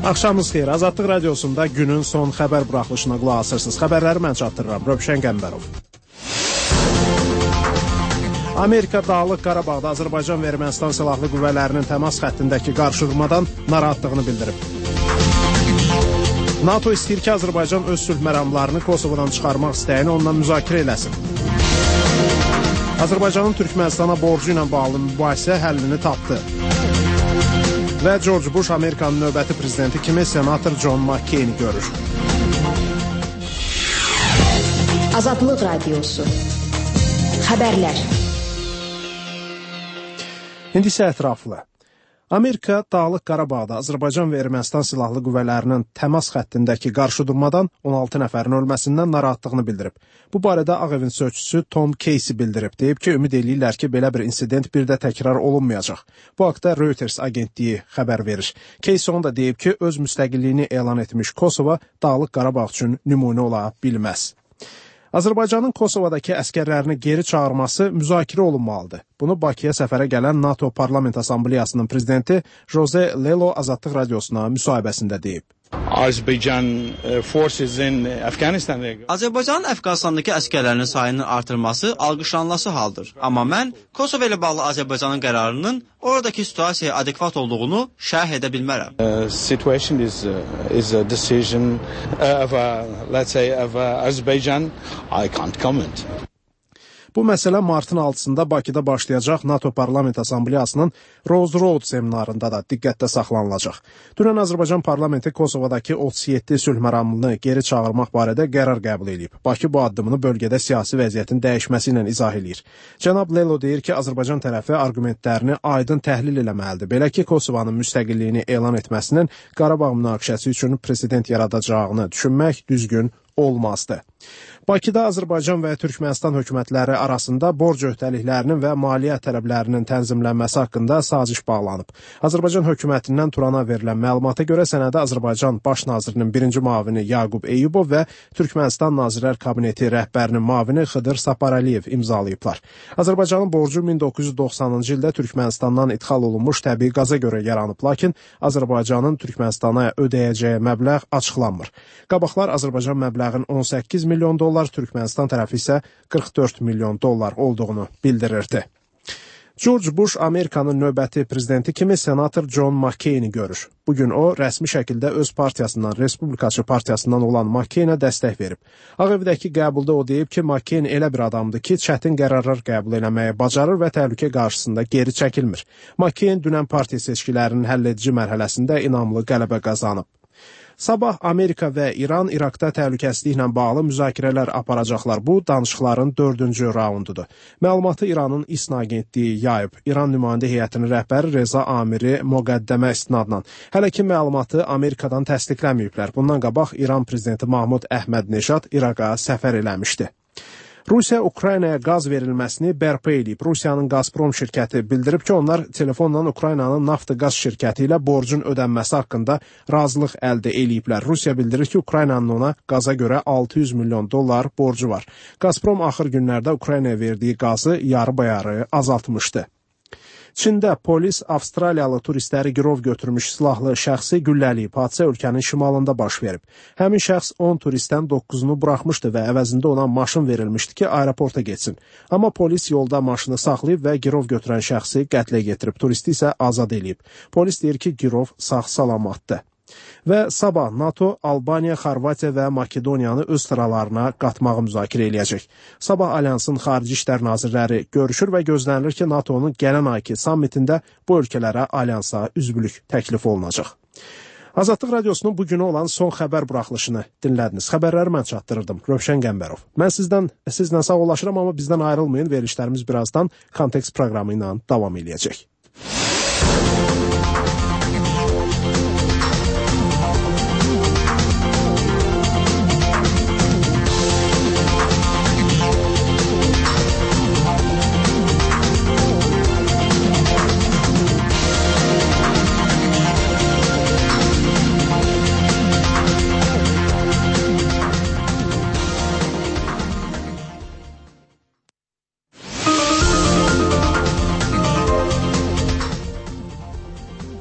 Axşamınız xeyir. Azadlıq radiosunda günün son xəbər buraxılışına qulaq asırsınız. Xəbərləri mən çatdırıram. Rövşən Qəmbərov. Amerika Dağlıq Qarabağda Azərbaycan və Ermənistan silahlı qüvvələrinin təmas xəttindəki qarşıdurmadan narahatlığını bildirib. NATO istəyir ki, Azərbaycan öz sülh məramlarını Kosovodan çıxarmaq istəyini ondan müzakirə eləsin. Azərbaycanın Türkmənistana borcu ilə bağlı mübahisə həllini tapdı. Və George Bush Amerikanın növbəti prezidenti kimi senator John McCain-i görür. Azadlıq Radiosu. Xəbərlər. İndi isə ətraflı. Amerika Dağlıq Qarabağda Azərbaycan və Ermənistan silahlı qüvvələrinin təmas xəttindəki qarşıdurmadan 16 nəfərin ölməsindən narahatlığını bildirib. Bu barədə Ağ Evin sözçüsü Tom Casey bildirib. Deyib ki, ümid eləyirlər ki, belə bir insident bir də təkrar olunmayacaq. Bu haqda Reuters agentliyi xəbər verir. Casey onu da deyib ki, öz müstəqilliyini elan etmiş Kosovo Dağlıq Qarabağ üçün nümunə ola bilməz. Azərbaycanın Kosovadakı əskərlərini geri çağırması müzakirə olunmalıdır. Bunu Bakıya səfərə gələn NATO Parlament Assambleyasının prezidenti Jose Lelo Azadlıq radiosuna müsahibəsində deyib. Azərbaycanın Əfqanistandakı əsgərlərinin sayının artırması alqışlanması haldır. Amma mən Kosovo ilə bağlı Azərbaycanın qərarının oradakı situasiyaya adekvat olduğunu şərh edə bilmərəm. Situation is a decision of Azerbaijan. I can't comment. Bu məsələ martın 6-sında Bakıda başlayacaq NATO Parlament Assambleyasının Rose Road seminarında da diqqətdə saxlanılacaq. Dünən Azərbaycan parlamenti Kosovadakı 37 sülh məramlını geri çağırmaq barədə qərar qəbul edib. Bakı bu addımını bölgədə siyasi vəziyyətin dəyişməsi ilə izah edir. Cənab Lelo deyir ki, Azərbaycan tərəfi argumentlərini aydın təhlil eləməlidir. Belə ki, Kosovanın müstəqilliyini elan etməsinin Qarabağ münaqişəsi üçün president yaradacağını düşünmək düzgün olmazdı. Bakıda Azərbaycan və Türkmənistan hökumətləri arasında borc öhdəliklərinin və maliyyə tələblərinin tənzimlənməsi haqqında saziş bağlanıb. Azərbaycan hökumətindən Turana verilən məlumata görə sənədə Azərbaycan Baş nazirinin birinci müavini Yaqub Eyyubov və Türkmənistan Nazirlər Kabineti rəhbərinin müavini Xıdır Saparəliyev imzalayıblar. Azərbaycanın borcu 1990-cı ildə Türkmənistandan idxal olunmuş təbii qaza görə yaranıb, lakin Azərbaycanın Türkmənistana ödəyəcəyi məbləğ açıqlanmır. Qabaqlar Azərbaycan məbləğin 18 milyon dollar, Türkmənistan tərəfi isə 44 milyon dollar olduğunu bildirirdi. George Bush Amerikanın növbəti prezidenti kimi senator John McCain-i görür. Bugün o, rəsmi şəkildə öz partiyasından, Respublikaçı partiyasından olan McCain-ə dəstək verib. Ağ evdəki qəbulda o deyib ki, McCain elə bir adamdır ki, çətin qərarlar qəbul eləməyi bacarır və təhlükə qarşısında geri çəkilmir. McCain dünən partiya seçkilərinin həlledici mərhələsində inamlı qələbə qazanıb. Sabah Amerika və İran İraqda təhlükəsizliklə bağlı müzakirələr aparacaqlar. Bu, danışıqların 4-cü raundudur. Məlumatı İranın İSNA agentliyi yayıb. İran nümayəndə heyətinin rəhbəri Reza Amiri müqəddəmə istinadla. Hələ ki, məlumatı Amerikadan təsdiqləməyiblər. Bundan qabaq İran prezidenti Mahmud Əhməd-Neşad İraqa səfər eləmişdi. Rusiya Ukraynaya qaz verilməsini bərpa edib. Rusiyanın Gazprom şirkəti bildirib ki, onlar telefonla Ukraynanın Naftogaz şirkəti ilə borcun ödənməsi haqqında razılıq əldə eləyiblər. Rusiya bildirir ki, Ukraynanın ona qaza görə 600 milyon dollar borcu var. Gazprom axır günlərdə Ukraynaya verdiyi qazı yarı-bayarı azaltmışdı. Çində polis Avstraliyalı turistləri girov götürmüş silahlı şəxsi gülləliyib. Hadisə ölkənin şimalında baş verib. Həmin şəxs 10 turistdən 9-unu buraxmışdı və əvəzində ona maşın verilmişdi ki, aeroporta getsin. Amma polis yolda maşını saxlayıb və girov götürən şəxsi qətlə yetirib. Turisti isə azad edib. Polis deyir ki, girov sağ-salamatdır. Və sabah NATO, Albaniya, Xorvatiya və Makedoniyanı öz sıralarına qatmağı müzakirə eləyəcək. Sabah Alyansın xarici işlər nazirləri görüşür və gözlənilir ki, NATO'nun gələn ayki sammitində bu ölkələrə Alyansa üzvlük təklif olunacaq. Azadlıq radiosunun bugünə olan son xəbər buraxılışını dinlədiniz. Xəbərləri mən çatdırırdım. Rövşən Qəmbərov. Mən sizlə sağollaşıram, amma bizdən ayrılmayın. Verilişlərimiz birazdan Kontekst proqramı ilə davam eləyəcək.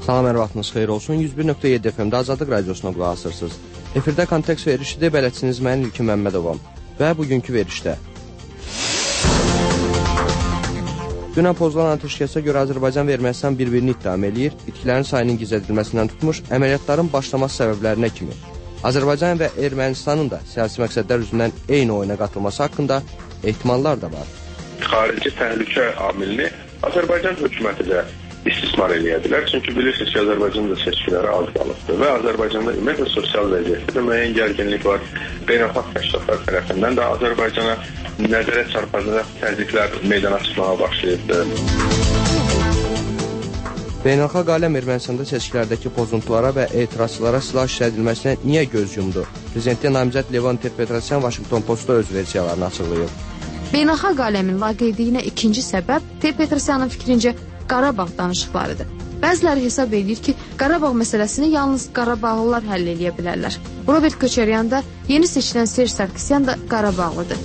Salam, hər vaxtınız xeyir olsun. 101.7 FM-də Azadlıq Radiosuna qulaq asırsınız. Efirdə kontekst verişidir, bələdçiniz mən İlkin Məmmədovam və bugünkü verişdə. Dünən pozulan atəşkəsə görə Azərbaycan və Ermənistan bir-birini ittiham eləyir, itkilərin sayının gizlədilməsindən tutmuş, əməliyyatların başlaması səbəblərinə kimi. Azərbaycan və Ermənistanın da siyasi məqsədlər üzündən eyni oyuna qatılması haqqında ehtimallar da var. Xarici təhlükə amilini Azərbaycan hökuməti də istismar eləyədilər. Çünki bilirsiniz ki, Azərbaycanın da seçkiləri az qalıbdır və Azərbaycanda ümumiyyətlə sosial vəziyyətdə müəyyən gərginlik var. Beynəlxalq təşkilatlar tərəfindən də Azərbaycana nəzərə çarpacaq təzyiqlər meydana çıxmağa başlayıbdır. Beynəlxalq aləm Ermənistanda seçkilərdəki pozuntulara və etirazçılara silah işlədilməsinə niyə göz yumdu? Prezidentə namizəd Levon Ter-Petrosyan Washington Postda öz versiyalarını açıqlayıb. Beynəlxalq aləmin laqeydliyinə ikinci səbəb Ter-Petrosyanın fikrincə Qarabağ danışıqlarıdır. Bəziləri hesab edir ki, Qarabağ məsələsini yalnız Qarabağlılar həll edə bilərlər. Robert Köçəryan da, yeni seçilən Serj Sarkisyan da Qarabağlıdır.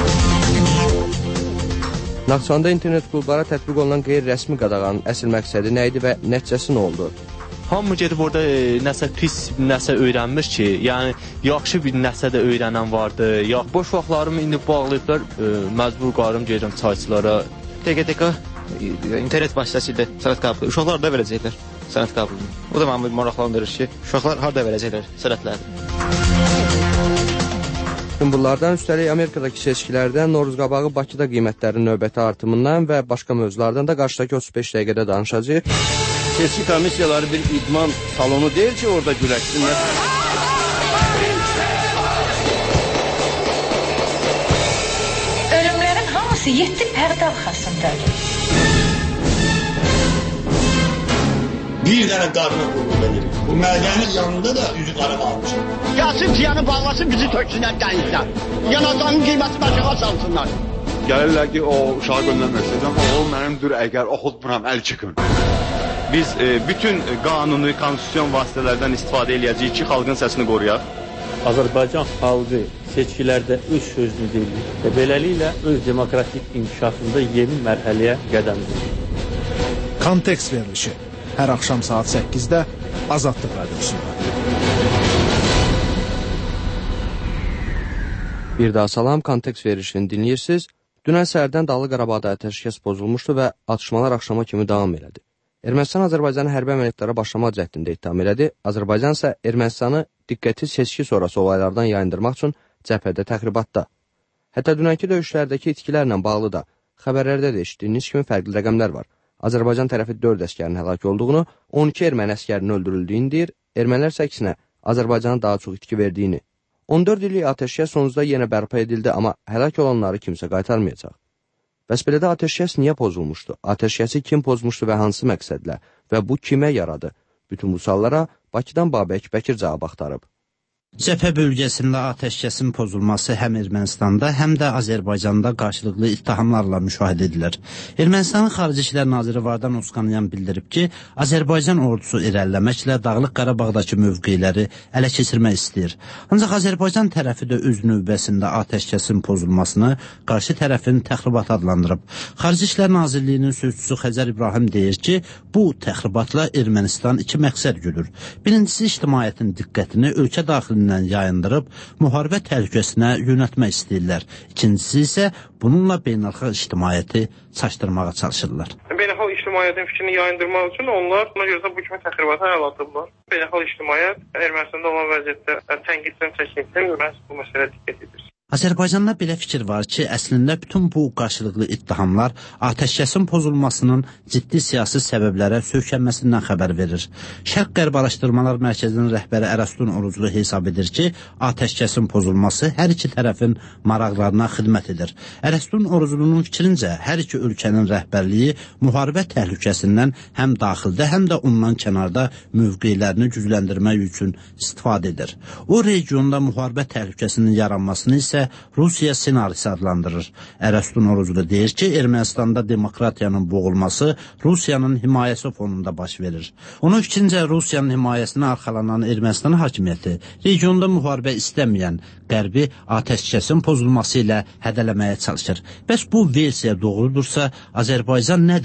Naxçıvanda internet klublara tətbiq olunan qeyri-rəsmi qadağanın əsl məqsədi nə idi və nəticəsi nə oldu? Hamı gedib orada nəsə pis nəsə öyrənmiş ki, yəni yaxşı bir nəsə də öyrənən vardı. Boş vaxtlarımı indi bağlayıblar, məcbur qarım gedirəm çayçılara. TQTK internet vasitəsilə sənət qəbulu. Uşaqlar da verəcəklər sənət qəbulunu. O da mənim maraqlandırır ki, uşaqlar harada verəcəklər sənətləri. Bütün bunlardan üstəlik Amerikadakı seçkilərdə Novruz qabağı Bakıda qiymətlərin növbəti artımından və başqa mövzulardan da qarşıdakı 35 dəqiqədə danışacağıq. Seçki komissiyaları bir idman salonu deyil ki, orada güləşsinlər. Ölümlərin hamısı 7 pərdə arxasındadır. Bir dənə qarına qulluq edir. Bu mədənin yanında da üzü qarama almışım. Gəlsin tiyanı bağlasın, bizi töksünlər dənizdən. Yanacağın qiymətini aşağı salsınlar. Gəlirlər ki, o uşağı göndərmək istəyəcəm, o mənimdir, əgər oxutmuram, əl çıxın. Biz bütün qanuni, konstitusyon vasitələrdən istifadə eləyəcəyik ki, xalqın səsini qoruyaq. Azərbaycan xalqı seçkilərdə öz sözünü deyir və beləliklə öz demokratik inkişafında yeni mərhələyə qədəm qoyur. Kontekst verilişi hər axşam saat 8-də Azadlıq Radiosunda. Bir daha salam, kontekst verilişini dinləyirsiniz. Dünən səhərdən Dağlıq Qarabağda atəşkəs pozulmuşdu və atışmalar axşama kimi davam elədi. Ermənistan Azərbaycanı hərbi əməliyyatlara başlamaq cəhdində ittiham elədi. Azərbaycan isə Ermənistanı diqqəti seçki sonrası olaylardan yayındırmaq üçün cəbhədə təxribatda. Hətta dünənki döyüşlərdəki itkilərlə bağlı da xəbərlərdə də eşitdiyiniz kimi fərqli rəqəmlər var. Azərbaycan tərəfi 4 əskərin həlak olduğunu, 12 erməni əskərinin öldürüldüyünü deyir, ermənilər isə əksinə Azərbaycana daha çox itki verdiyini. 14 illik atəşkəs sonunda yenə bərpa edildi, amma həlak olanları kimsə qaytarmayacaq. Bəs belə də atəşkəs niyə pozulmuşdu? Atəşkəsi kim pozmuşdu və hansı məqsədlə? Və bu kimə yaradı? Bütün bu suallara Bakıdan Babək Bəkir cavab axtarıb. Cəbhə bölgəsində atəşkəsin pozulması həm Ermənistanda, həm də Azərbaycanda qarşılıqlı ittihamlarla müşahidə edilir. Ermənistanın Xarici İşlər Naziri Vardan Osqanyan bildirib ki, Azərbaycan ordusu irəliləməklə Dağlıq Qarabağdakı mövqeləri ələ keçirmək istəyir. Ancaq Azərbaycan tərəfi də öz növbəsində atəşkəsin pozulmasını qarşı tərəfin təxribat adlandırıb. Xarici İşlər Nazirliyinin sözçüsü Xəzər İbrahim deyir ki, bu təxribatla Ermənistan iki məqsəd güdür. Birincisi, ictimaiyyətin diqqətini ölkə daxilində yayındırıb müharibə təhlükəsinə yönəltmək istəyirlər. İkincisi isə bununla beynəlxalq ictimaiyyəti çaşdırmağa çalışırlar. Beynəlxalq ictimaiyyətin fikrini yayındırmaq üçün onlar buna görə də bu kimi təxribata əl atıblar. Beynəlxalq ictimaiyyət Ermənistanda olan vəziyyətdə tənqiddən çəkinsin, məhz bu məsələyə diqqət edir. Azərbaycanda belə fikir var ki, əslində bütün bu qarşılıqlı ittihamlar atəşkəsin pozulmasının ciddi siyasi səbəblərə söykənməsindən xəbər verir. Şərq-Qərb Araşdırmalar Mərkəzinin rəhbəri Ərəstun Oruclu hesab edir ki, atəşkəsin pozulması hər iki tərəfin maraqlarına xidmət edir. Ərəstun Oruclunun fikrincə, hər iki ölkənin rəhbərliyi müharibə təhlükəsindən həm daxildə, həm də ondan kənarda mövqelərini gücləndirmək üçün istifadə edir. O, regionda müharibə təhlükəsinin yaranmasını isə Rusiya ssenarisi adlandırır. Ərəstun Oruclu deyir ki, Ermənistanda demokratiyanın boğulması Rusiyanın himayəsi fonunda baş verir. Onun fikrincə, Rusiyanın himayəsinə arxalanan Ermənistan hakimiyyəti regionda müharibə istəməyən Qərbi atəşkəsin pozulması ilə hədələməyə çalışır. Bəs bu versiya doğrudursa, Azərbaycan nədən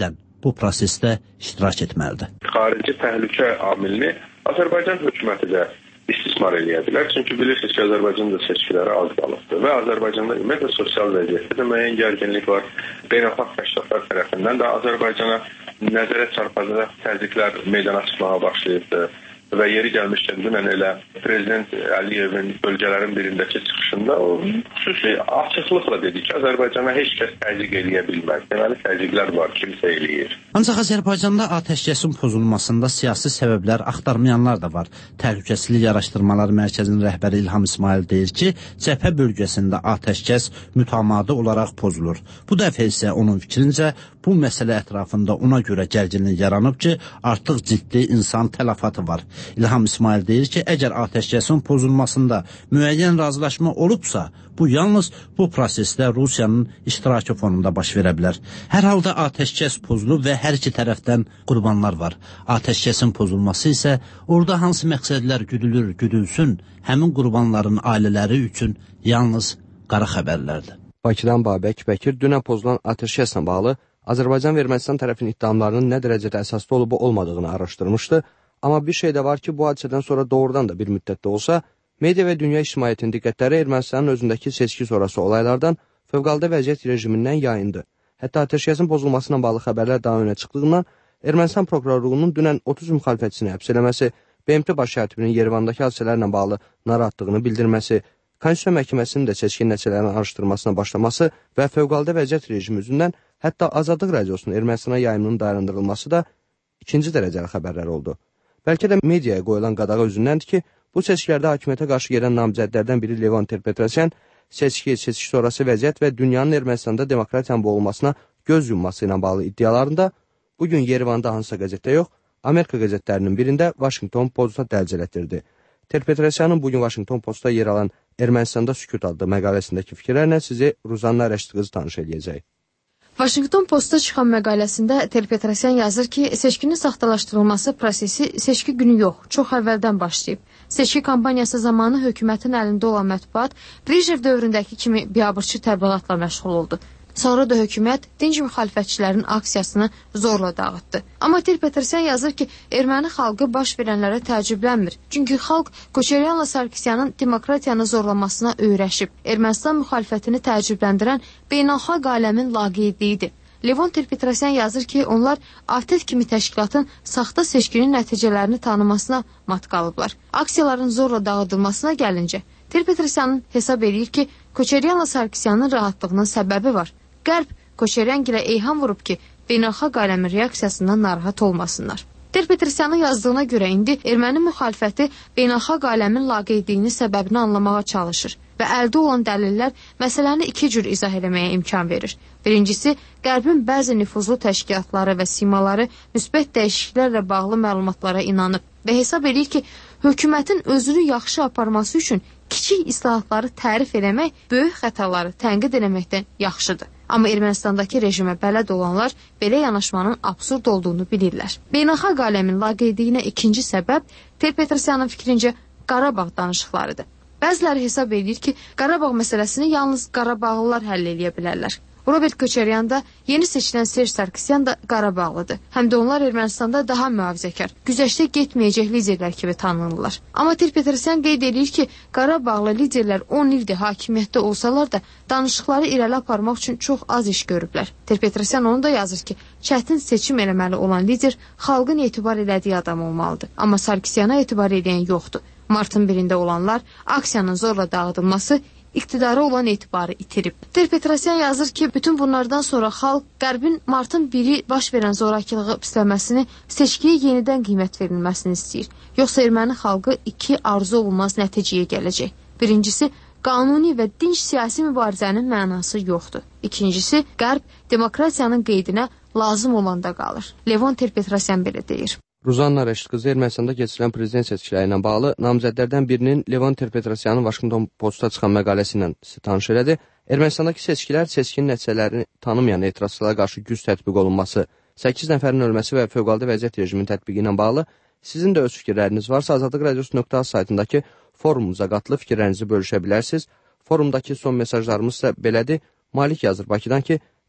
bu prosesdə iştirak etməlidir. Xarici təhlükə amilini Azərbaycan hökuməti də istismar eləyə bilər. Çünki bilirsiniz ki, Azərbaycanda seçkiləri az qalıbdır və Azərbaycanda ümumiyyətlə sosial vəziyyətdə də müəyyən gərginlik var. Beynəlxalq təşkilatlar tərəfindən də Azərbaycana nəzərə çarpacaq təzyiqlər meydana çıxmağa başlayıbdır. Və yeri gəlmişkən dünən elə Prezident Əliyevin bölgələrin birindəki çıxışında o xüsusi açıqlıqla dedi ki, Azərbaycana heç kəs təzyiq eləyə bilməz. Deməli, təzyiqlər var, kimsə eləyir. Ancaq Azərbaycanda atəşkəsin pozulmasında siyasi səbəblər axtarmayanlar da var. Təhlükəsizlik Araşdırmaları Mərkəzinin rəhbəri İlham İsmail deyir ki, cəbhə bölgəsində atəşkəs mütəmadi olaraq pozulur. Bu dəfə isə onun fikrincə bu məsələ ətrafında ona görə gərginlik yaranıb ki, artıq ciddi insan tələfatı var. İlham İsmail deyir ki, əgər atəşkəsin pozulmasında müəyyən razılaşma olubsa, bu yalnız bu prosesdə Rusiyanın iştirakı fonunda baş verə bilər. Hər halda atəşkəs pozulub və hər iki tərəfdən qurbanlar var. Atəşkəsin pozulması isə orada hansı məqsədlər güdülür, güdülsün, həmin qurbanların ailələri üçün yalnız qara xəbərlərdir. Bakıdan Babək Bəkir dünən pozulan atəşkəslə bağlı Azərbaycan və Ermənistan tərəfinin iddialarının nə dərəcədə əsaslı olub olmadığını araşdırmışdı. Amma bir şey də var ki, bu hadisədən sonra doğrudan da bir müddətdə olsa, media və dünya ictimaiyyətinin diqqətləri Ermənistanın özündəki seçki sonrası olaylardan fövqəladə vəziyyət rejimindən yayındı. Hətta atəşkəsin pozulmasına bağlı xəbərlər daha önə çıxdığından Ermənistan prokurorluğunun dünən 30 müxalifətçisini həbs eləməsi, BMT baş kətibinin Yerevandakı hadisələrlə bağlı narahatlığını bildirməsi, Konstitusiya Məhkəməsinin də seçki nəticələrinin araşdırmasına başlaması və fövqəladə vəziyyət rejimi üzündən hətta Azadlıq Radiosunun Ermənistana yayımının dayandırılması da ikinci dərəcəli xəbərlər oldu. Bəlkə də mediaya qoyulan qadağa üzündəndir ki, bu seçkilərdə hakimiyyətə qarşı gələn namizədlərdən biri Levon Ter-Petrosyan seçki sonrası vəziyyət və dünyanın Ermənistanda demokratiyanın boğulmasına göz yumması ilə bağlı iddialarında bugün Yerevanda hansısa qəzetdə yox, Amerika qəzetlərinin birində Washington Post-a dərc elətdirdi. Ter-Petrosyanın bugün Washington Post-da yer alan Ermənistanda sükut adlı məqaləsindəki fikirlərlə sizi Ruzanna Rəştqızı tanış edəcək. Washington Post-da çıxan məqaləsində Ter-Petrosyan yazır ki, seçkinin saxtalaşdırılması prosesi seçki günü yox, çox əvvəldən başlayıb. Seçki kampaniyası zamanı hökumətin əlində olan mətbuat Brejnev dövründəki kimi biabırçı təbliğatla məşğul oldu. Sonra da hökumət dinc müxalifətçilərin aksiyasını zorla dağıtdı. Amma Ter-Petrosyan yazır ki, erməni xalqı baş verənlərə təəccüblənmir. Çünki xalq Koçeryanla Sarkisyanın demokratiyanı zorlamasına öyrəşib. Ermənistan müxalifətini təəccübləndirən beynəlxalq aləmin laqeydliyidir. Levon Ter-Petrosyan yazır ki, onlar ATƏT kimi təşkilatın saxta seçkinin nəticələrini tanımasına mat qalıblar. Aksiyaların zorla dağıdılmasına gəlincə, Ter-Petrosyanın hesab edir ki, Koçeryanla Sarkisyanın rahatlığının səbəbi var. Qərb Koçeryangilə eyham vurub ki, beynəlxalq aləmin reaksiyasından narahat olmasınlar. Ter-Petrosyanın yazdığına görə indi erməni müxalifəti beynəlxalq aləmin laqeydliyinin səbəbini anlamağa çalışır və əldə olan dəlillər məsələni iki cür izah eləməyə imkan verir. Birincisi, Qərbin bəzi nüfuzlu təşkilatları və simaları müsbət dəyişikliklərlə bağlı məlumatlara inanıb və hesab edir ki, hökumətin özünü yaxşı aparması üçün kiçik islahatları tərif eləmək böyük xətaları tənqid eləməkdən yaxşıdır. Amma Ermənistandakı rejimə bələd olanlar belə yanaşmanın absurd olduğunu bilirlər. Beynəlxalq aləmin laqeydliyinə ikinci səbəb Ter-Petrosyanın fikrincə Qarabağ danışıqlarıdır. Bəziləri hesab edir ki, Qarabağ məsələsini yalnız Qarabağlılar həll eləyə bilərlər. Robert Koçeryan da yeni seçilən Serj Sarkisyan da Qarabağlıdır. Həm də onlar Ermənistanda daha mühafizəkar, güzəştə getməyəcək liderlər kimi tanınırlar. Amma Ter-Petrosyan qeyd edir ki, Qarabağlı liderlər 10 ildir hakimiyyətdə olsalar da danışıqları irəli aparmaq üçün çox az iş görüblər. Ter-Petrosyan onu da yazır ki, çətin seçim eləməli olan lider xalqın etibar elədiyi adam olmalıdır. Amma Sarkisyana etibar edən yoxdur. Martın 1-də olanlar aksiyanın zorla dağıdılması iqtidara olan etibarı itirib. Ter-Petrosyan yazır ki, bütün bunlardan sonra xalq Qərbin Martın 1-i baş verən zorakılığı pisləməsini, seçkiyə yenidən qiymət verilməsini istəyir. Yoxsa erməni xalqı iki arzu olunmaz nəticəyə gələcək. Birincisi, qanuni və dinc siyasi mübarizənin mənası yoxdur. İkincisi, Qərb demokratiyanın qeydinə lazım olanda qalır. Levon Ter-Petrosyan belə deyir. Ruzanna Rəştqızı Ermənistanda keçirilən prezident seçkiləri ilə bağlı namizədlərdən birinin Levon Ter-Petrosyanın Washington Post-a çıxan məqaləsi ilə tanış elədi. Ermənistandakı seçkilər seçkinin nəticələrini tanımayan etirazçılara qarşı güc tətbiq olunması, 8 nəfərin ölməsi və fövqəladə vəziyyət rejiminin tətbiqi ilə bağlı sizin də öz fikirləriniz varsa azadlıqradiosu.az saytındakı forumumuza qatılıb fikirlərinizi bölüşə bilərsiniz. Forumdakı son mesajlarımız isə belədir. Malik yazır Bakıdan ki,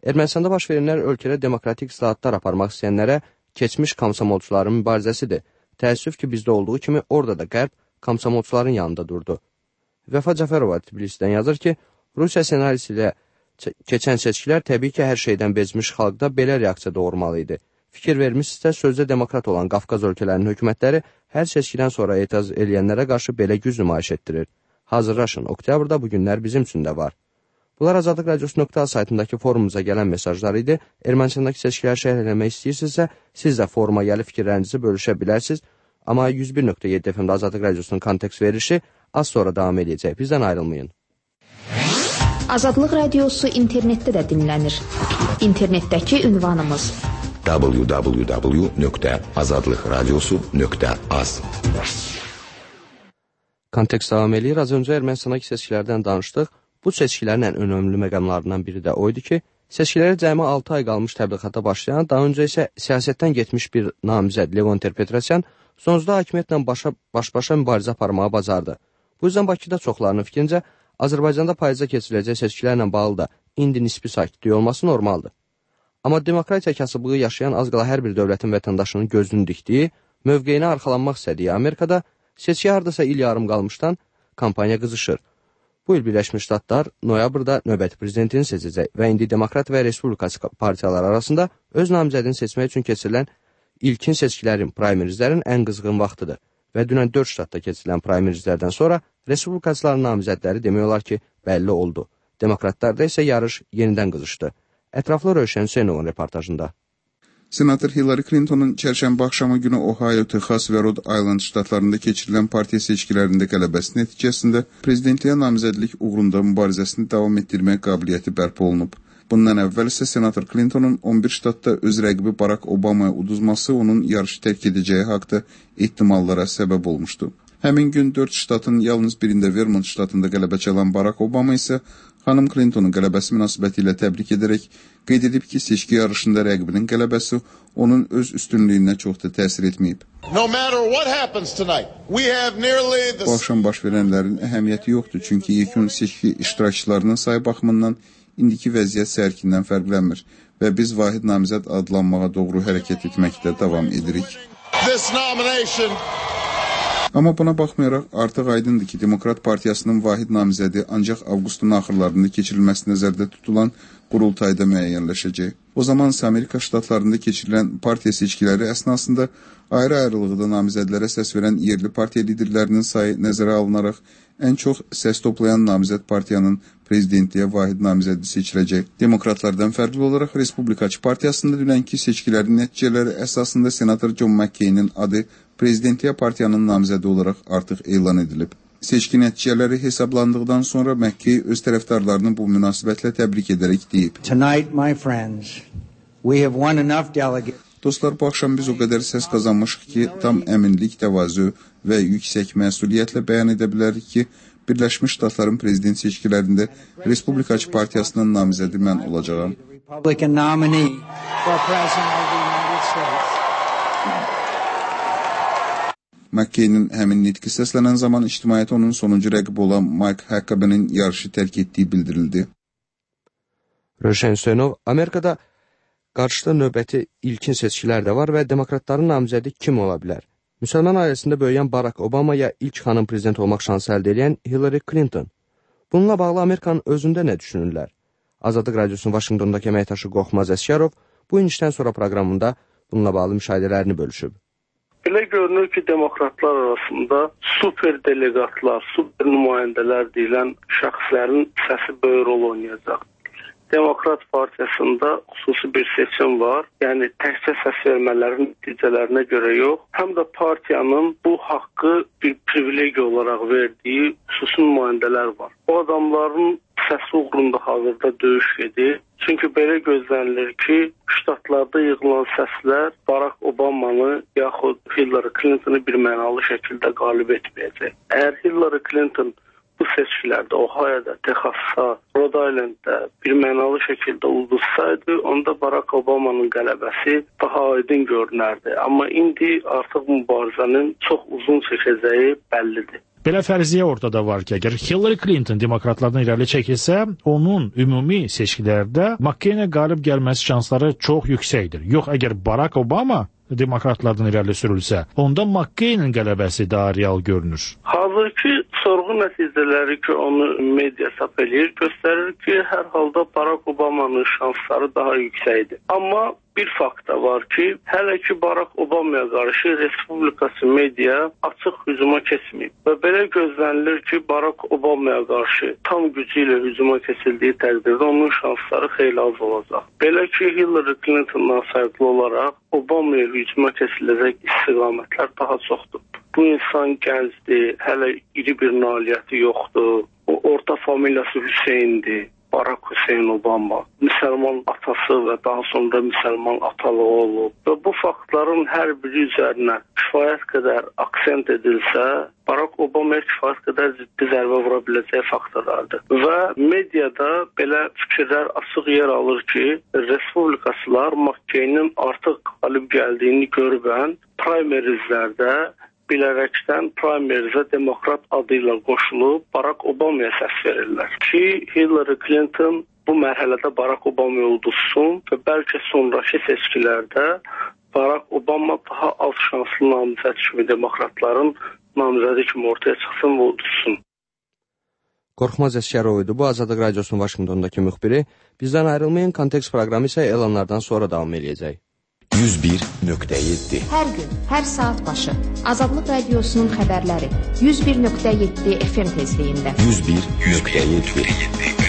Ermənistanda baş verənlər ölkədə demokratik islahatlar aparmaq istəyənlərə keçmiş komsomolçuların mübarizəsidir. Təəssüf ki, bizdə olduğu kimi orada da Qərb komsomolçuların yanında durdu. Vəfa Cəfərova Tbilisidən yazır ki, Rusiya senarisi ilə keçən seçkilər təbii ki, hər şeydən bezmiş xalqda belə reaksiya doğurmalı idi. Fikir vermişsə, sözdə demokrat olan Qafqaz ölkələrinin hökumətləri hər seçkidən sonra etiraz eləyənlərə qarşı belə güc nümayiş etdirir. Hazırlaşın, oktyabrda bu günlər bizim üçün də var. Bunlar Azadlıq Radiosu.az saytındakı forumumuza gələn mesajlar idi. Ermənistandakı seçkiləri şərh eləmək istəyirsinizsə, siz də foruma gəlib fikirlərinizi bölüşə bilərsiniz. Amma 101.7 FM-də Azadlıq Radiosunun kontekst verilişi az sonra davam edəcək. Bizdən ayrılmayın. Azadlıq Radiosu internetdə də dinlənir. İnternetdəki ünvanımız www.azadlıqradiosu.az. Kontekst davam edir. Az öncə Ermənistandakı seçkilərdən danışdıq. Bu seçkilərin ən önəmli məqamlarından biri də o idi ki, seçkilərə cəmi 6 ay qalmış təbliğata başlayan, daha öncə isə siyasətdən getmiş bir namizəd Levon Ter-Petrosyan sonuzda hakimiyyətlə baş-başa mübarizə aparmağı bacardı. Bu yüzden Bakıda çoxlarının fikrincə, Azərbaycanda payıza keçiriləcək seçkilərlə bağlı da indi nisbi sakitlik olması normaldır. Amma demokratiya kasıblığı yaşayan az qala hər bir dövlətin vətəndaşının gözünü dikdiyi, mövqeyinə arxalanmaq istədiyi Amerikada seçki hardasa il yarım qalmışdan kampaniya qızışır. Bu il Birləşmiş Ştatlar noyabrda növbəti prezidentini seçəcək və indi Demokrat və Respublikası partiyalar arasında öz namizədini seçmək üçün keçirilən ilkin seçkilərin, primarizlərin ən qızğın vaxtıdır. Və dünən 4 ştatda keçirilən primarizlərdən sonra Respublikaçıların namizədləri demək olar ki, bəlli oldu. Demokratlarda isə yarış yenidən qızışdı. Ətraflı Rövşən Hüseynovun reportajında. Senator Hillary Clinton'un çərşənbə axşamı günü Ohio, Texas və Rhode Island ştatlarında keçirilən partiya seçkilərində qələbəsi nəticəsində prezidentliyə namizədlik uğrunda mübarizəsini davam etdirmək qabiliyyəti bərpa olunub. Bundan əvvəl isə Senator Clinton'un 11 ştatda öz rəqibi Barack Obama'ya uduzması onun yarışı tərk edəcəyi haqda ehtimallara səbəb olmuşdu. Həmin gün 4 ştatın yalnız birində Vermont ştatında qələbə çalan Barack Obama isə xanım Clinton'un qələbəsi münasibəti ilə təbrik edərək qeyd edib ki, seçki yarışında rəqibinin qələbəsi onun öz üstünlüyünə çox da təsir etməyib. Bu axşam baş verənlərin əhəmiyyəti yoxdur, çünki yekun seçki iştirakçılarının sayı baxımından indiki vəziyyət səhərkindən fərqlənmir və biz vahid namizəd adlanmağa doğru hərəkət etməkdə davam edirik. Amma buna baxmayaraq artıq aydındır ki, Demokrat Partiyasının vahid namizədi ancaq avqustun axırlarında keçirilməsi nəzərdə tutulan qurultayda müəyyənləşəcək. O zaman Amerika ştatlarında keçirilən partiya seçkiləri əsnasında ayrı-ayrılıqda namizədlərə səs verən yerli partiya liderlərinin sayı nəzərə alınaraq ən çox səs toplayan namizəd partiyanın prezidentliyə vahid namizədi seçiləcək. Demokratlardan fərqli olaraq Respublikaçı Partiyasında dünənki seçkilərin nəticələri əsasında Senator John McCain'in adı prezidentliyə partiyanın namizədi olaraq artıq elan edilib. Seçki nəticələri hesablandıqdan sonra McCain öz tərəfdarlarını bu münasibətlə təbrik edərək deyib. Dostlar, bu axşam biz o qədər səs qazanmışıq ki, tam əminlik, təvazö və yüksək məsuliyyətlə bəyan edə bilərik ki, Birləşmiş Ştatların prezident seçkilərində Respublikaçı Partiyasının namizədi mən olacağam. McCain'in həmin nitqi səslənən zaman ictimaiyyət onun sonuncu rəqibi olan Mike Huckabee'nin yarışı tərk etdiyi bildirildi. Rövşən Hüseynov, Amerikada qarşıda növbəti ilkin seçkilər də var və demokratların namizədi kim ola bilər? Müsəlman ailəsində böyüyən Barack Obama'ya ilk xanım prezident olmaq şansı əldə edən Hillary Clinton. Bununla bağlı Amerikanın özündə nə düşünürlər? Azadlıq Radiosunun Vaşinqtondakı əməkdaşı Qorxmaz Əsgərov bu inişdən sonra proqramında bununla bağlı müşahidələrini bölüşüb. Belə görünür ki, demokratlar arasında super delegatlar, super nümayəndələr deyilən şəxslərin səsi böyük rol oynayacaq. Demokrat Partiyasında xüsusi bir seçim var. Yəni təkcə səs vermələrin nəticələrinə görə yox, həm də partiyanın bu haqqı bir privilegiya olaraq verdiyi xüsusi nümayəndələr var. O adamların səsi uğrunda hazırda döyüş gedir. Çünki belə gözlənilir ki, ştatlarda yığılan səslər Barack Obama'nı yaxud Hillary Clinton'ı bir mənalı şəkildə qalib etməyəcək. Əgər Hillary Clinton bu seçkilərdə Ohio'da, Texas'da, Rhode Island'da bir mənalı şəkildə uduzsaydı, onda Barack Obama'nın qələbəsi daha aydın görünərdi. Amma indi artıq mübarizənin çox uzun çəkəcəyi bəllidir. Belə fərziyyə ortada var ki, əgər Hillary Clinton demokratlardan irəli çəkilsə, onun ümumi seçkilərdə McCain-ə qalib gəlməsi şansları çox yüksəkdir. Yox, əgər Barack Obama demokratlardan irəli sürülsə, onda McCain-in qələbəsi daha real görünür. Hazırki sorğu nəticələri ki, onu media çap eləyir, göstərir ki, hər halda Barack Obamanın şansları daha yüksəkdir. Amma bir fakt da var ki, hələ ki Barack Obamaya qarşı respublikası media açıq hücuma keçməyib. Və belə gözlənilir ki, Barack Obamaya qarşı tam gücü ilə hücuma keçildiyi təqdirdə onun şansları xeyli az olacaq. Belə ki, Hillary Clinton'dan fərqli olaraq Obamaya hücuma keçiləcək istiqamətlər daha çoxdur. Bu insan gəncdir, hələ iri bir nailiyyəti yoxdur. O orta familiyası Hüseyndir. Barack Hüseyn Obama, müsəlman atası və daha sonra müsəlman atalığı olub. Və bu faktların hər biri üzərinə kifayət qədər aksent edilsə, Barack Obamaya kifayət qədər ciddi zərbə vura biləcək faktorlardır. Və mediada belə fikirlər açıq yer alır ki, respublikaçılar McCain-in artıq qalib gəldiyini görən primarizlərdə bilərəkdən primarizə demokrat adı ilə qoşulub Barack Obamaya səs verirlər ki, Hillary Clinton bu mərhələdə Barack Obamaya uduzsun və bəlkə sonraki seçkilərdə Barack Obama daha az şanslı namizəd kimi demokratların namizədi kimi ortaya çıxsın və uduzsun. Qorxmaz Əsgərov idi. Bu Azadlıq Radiosunun Vaşinqtondakı müxbiri. Bizdən ayrılmayın, Kontekst proqramı isə elanlardan sonra davam edəcək. 101.7 Hər gün, hər saat başı Azadlıq Radiosunun xəbərləri 101.7 FM tezliyində 101.7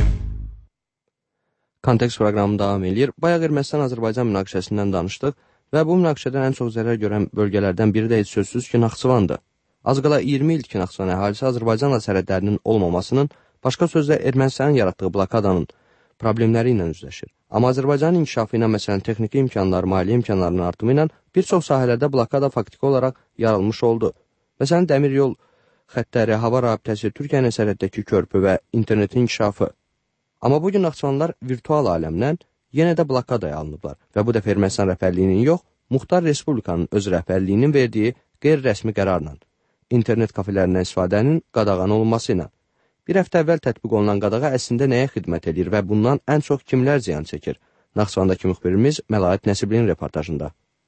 Kontekst proqramı davam edir. Bayaq Ermənistan-Azərbaycan münaqişəsindən danışdıq və bu münaqişədən ən çox zərər görən bölgələrdən biri də heç sözsüz ki, Naxçıvandır. Az qala 20 il ki, Naxçıvan əhalisi Azərbaycanla sərhədlərinin olmamasının, başqa sözlə Ermənistanın yaratdığı blokadanın problemləri ilə üzləşir. Amma Azərbaycanın inkişafı ilə, məsələn, texniki imkanlar, maliyyə imkanlarının artımı ilə bir çox sahələrdə blokada faktiki olaraq yarılmış oldu. Məsələn, dəmir yol xəttləri, hava rabitəsi, Türkiyənin sərhəddəki körpü və internetin inkişafı. Amma bugün Naxçıvanlar virtual aləmdən yenə də blokadaya alınıblar və bu dəfə Ermənistan rəhbərliyinin yox, Muxtar Respublikanın öz rəhbərliyinin verdiyi qeyri-rəsmi qərarla, internet kafelərindən istifadənin qadağan olunması ilə. Bir həftə əvvəl tətbiq olunan qadağa əslində nəyə xidmət edir və bundan ən çox kimlər ziyan çəkir? Naxçıvandakı müxbirimiz Məlahət Nəsiblinin reportajında.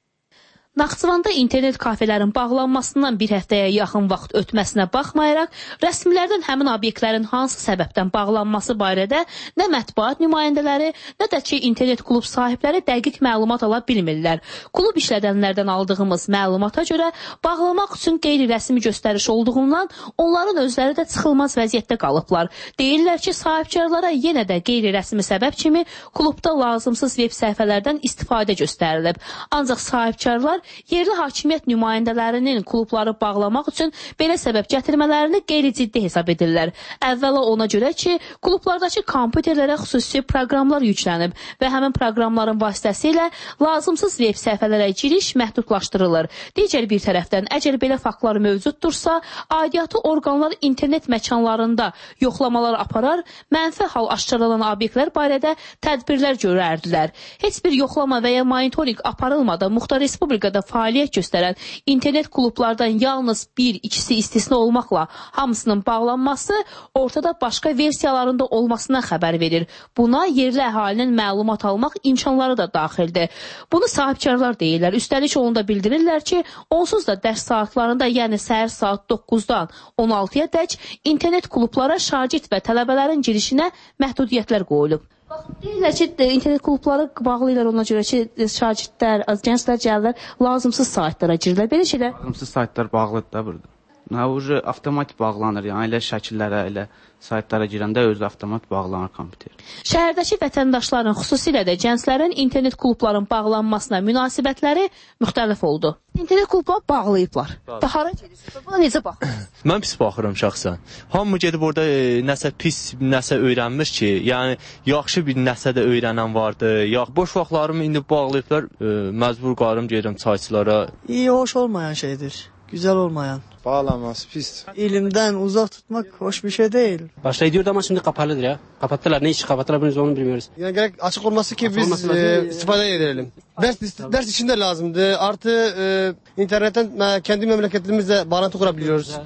Naxçıvanda internet kafelerin bağlanmasından bir həftəyə yaxın vaxt ötməsinə baxmayaraq, rəsmilərdən həmin obyektlərin hansı səbəbdən bağlanması barədə nə mətbuat nümayəndələri, nə də ki, internet klub sahibləri dəqiq məlumat ala bilmirlər. Klub işlədənlərdən aldığımız məlumata görə bağlamaq üçün qeyri-rəsmi göstəriş olduğundan onların özləri də çıxılmaz vəziyyətdə qalıblar. Deyirlər ki, sahibkarlara yenə də qeyri-rəsmi səbəb kimi klubda lazımsız veb səhifələrdən istifadə göstərilib. Ancaq sahibkarlar yerli hakimiyyət nümayəndələrinin klubları bağlamaq üçün belə səbəb gətirmələrini qeyri-ciddi hesab edirlər. Əvvəla ona görə ki, klublardakı kompüterlərə xüsusi proqramlar yüklənib və həmin proqramların vasitəsilə lazımsız veb səhifələrə giriş məhdudlaşdırılır. Digər bir tərəfdən, əgər belə faktlar mövcuddursa, aidiyyatı orqanlar internet məkanlarında yoxlamalar aparar, mənfi hal aşkarlanan obyektlər barədə tədbirlər görərdilər. Heç bir yoxlama və ya monitoring aparılmadan Muxtar Respublikada fəaliyyət göstərən internet klublardan yalnız bir-ikisi istisna olmaqla hamısının bağlanması ortada başqa versiyalarında olmasına xəbər verir. Buna yerli əhalinin məlumat almaq imkanları da daxildir. Bunu sahibkarlar deyirlər. Üstəlik onu da bildirirlər ki, onsuz da dərs saatlarında, yəni səhər saat 9-dan 16-ya dək internet klublara şagird və tələbələrin girişinə məhdudiyyətlər qoyulub. Deyirlər ki, internet klubları bağlayırlar ona görə ki, şagirdlər, gənclər gəlirlər, lazımsız saytlara girirlər. Belə şeylər. Lazımsız saytlar bağlıdır da burada. Ucu avtomatik bağlanır, yəni elə şəkillərə, elə saytlara girəndə özü avtomat bağlanır kompüter. Şəhərdəki vətəndaşların, xüsusilə də gənclərin internet klubların bağlanmasına münasibətləri müxtəlif oldu. İnternet klubları bağlayıblar. Və hara gedirsiniz? Buna necə baxırsınız? Mən pis baxıram şəxsən. Hamı gedib orada nəsə pis, nəsə öyrənmiş ki, yəni yaxşı bir nəsə də öyrənən vardı. Boş vaxtlarımı indi bağlayıblar, məcbur qalırım gedirəm çayçılara. İyi, hoş olmayan şeydir. Güzel olmayan. Bağlanması pis. İlimden uzak tutmak hoş bir şey değil. Başta ediyordu ama şimdi kapalıdır ya. Kapattılar. Ne için kapattılar biz onu bilmiyoruz. Yani gerek açık olması ki biz istifade edelim. Ders için de lazımdı. Artı internetten kendi memleketimizle bağlantı kurabiliyoruz.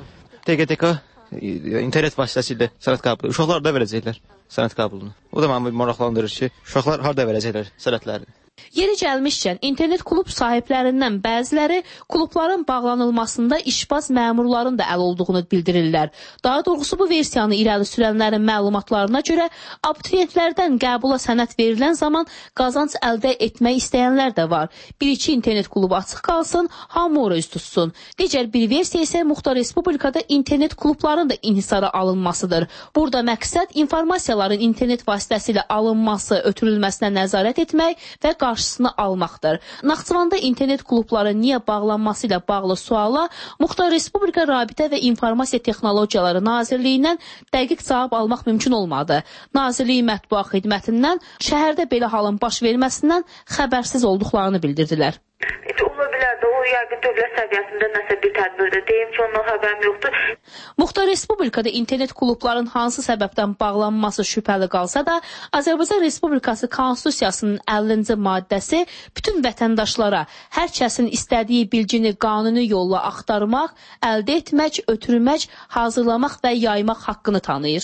TGTK internet vasitəsilə sənət qəbulu. Uşaqlar da verəcəklər sənət qəbulunu. O da məni maraqlandırır ki, uşaqlar harda verəcəklər sənətlərini. Yeri gəlmişkən, internet klub sahiblərindən bəziləri klubların bağlanılmasında işbaz məmurların da əl olduğunu bildirirlər. Daha doğrusu bu versiyanı irəli sürənlərin məlumatlarına görə abituriyentlərdən qəbula sənəd verilən zaman qazanc əldə etmək istəyənlər də var. Bir-iki internet klubu açıq qalsın, hamı ora üz tutsun. Digər bir versiya isə Muxtar Respublikada internet klubların da inhisara alınmasıdır. Burada məqsəd informasiyaların internet vasitəsilə alınması, ötürülməsinə nəzarət etmək və qarşısını almaqdır. Naxçıvanda internet klubların niyə bağlanması ilə bağlı suala Muxtar Respublika Rabitə və İnformasiya Texnologiyaları Nazirliyindən dəqiq cavab almaq mümkün olmadı. Nazirliyi mətbuat xidmətindən şəhərdə belə halın baş verməsindən xəbərsiz olduqlarını bildirdilər. Ola bilər də, o yəqin dövlət səviyyəsində nəsə bir tədbirdə deyim ki, ondan xəbərim yoxdur. Muxtar Respublikada internet klubların hansı səbəbdən bağlanması şübhəli qalsa da, Azərbaycan Respublikası Konstitusiyasının 50-ci maddəsi bütün vətəndaşlara hər kəsin istədiyi bilgini qanuni yolla axtarmaq, əldə etmək, ötürmək, hazırlamaq və yaymaq haqqını tanıyır.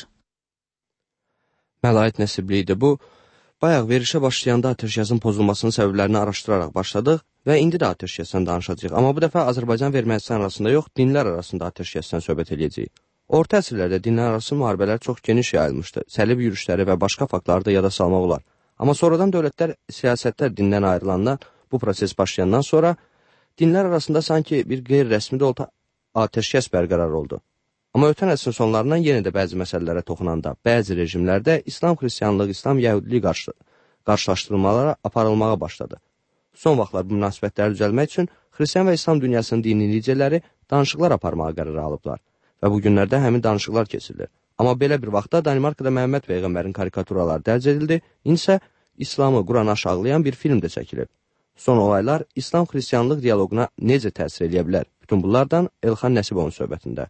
Məlaid Nəsibli idi bu. Bayaq verişə başlayanda atəşkəsin pozulmasının səbəblərini araşdıraraq başladıq və indi də atəşkəsdən danışacağıq. Amma bu dəfə Azərbaycan və Ermənistan arasında yox, dinlər arasında atəşkəsdən söhbət edəcəyik. Orta əsrlərdə dinlər arası müharibələr çox geniş yayılmışdı. Səlib yürüşləri və başqa faktları da yada salmaq olar. Amma sonradan dövlətlər, siyasətlər dindən ayrılandan, bu proses başlayandan sonra dinlər arasında sanki bir qeyri-rəsmi də olsa atəşkəs bərqərar oldu. Amma ötən əsrin sonlarından yenə də bəzi məsələlərə toxunanda, bəzi rejimlərdə İslam xristianlığı, İslam yəhudiliyi qarşılaşdırılmalara aparılmağa başladı. Son vaxtlar bu münasibətləri düzəlmək üçün xristian və İslam dünyasının dini liderləri danışıqlar aparmağa qərar alıblar və bu günlərdə həmin danışıqlar keçirilir. Amma belə bir vaxtda Danimarkada Məhəmməd Peyğəmbərin karikaturaları dərc edildi, indi isə İslamı, Quranı aşağılayan bir film də çəkilib. Son olaylar İslam-xristianlıq diyaloquna necə təsir edə bilər? Bütün bunlardan Elxan Nəsibovun söhbətində.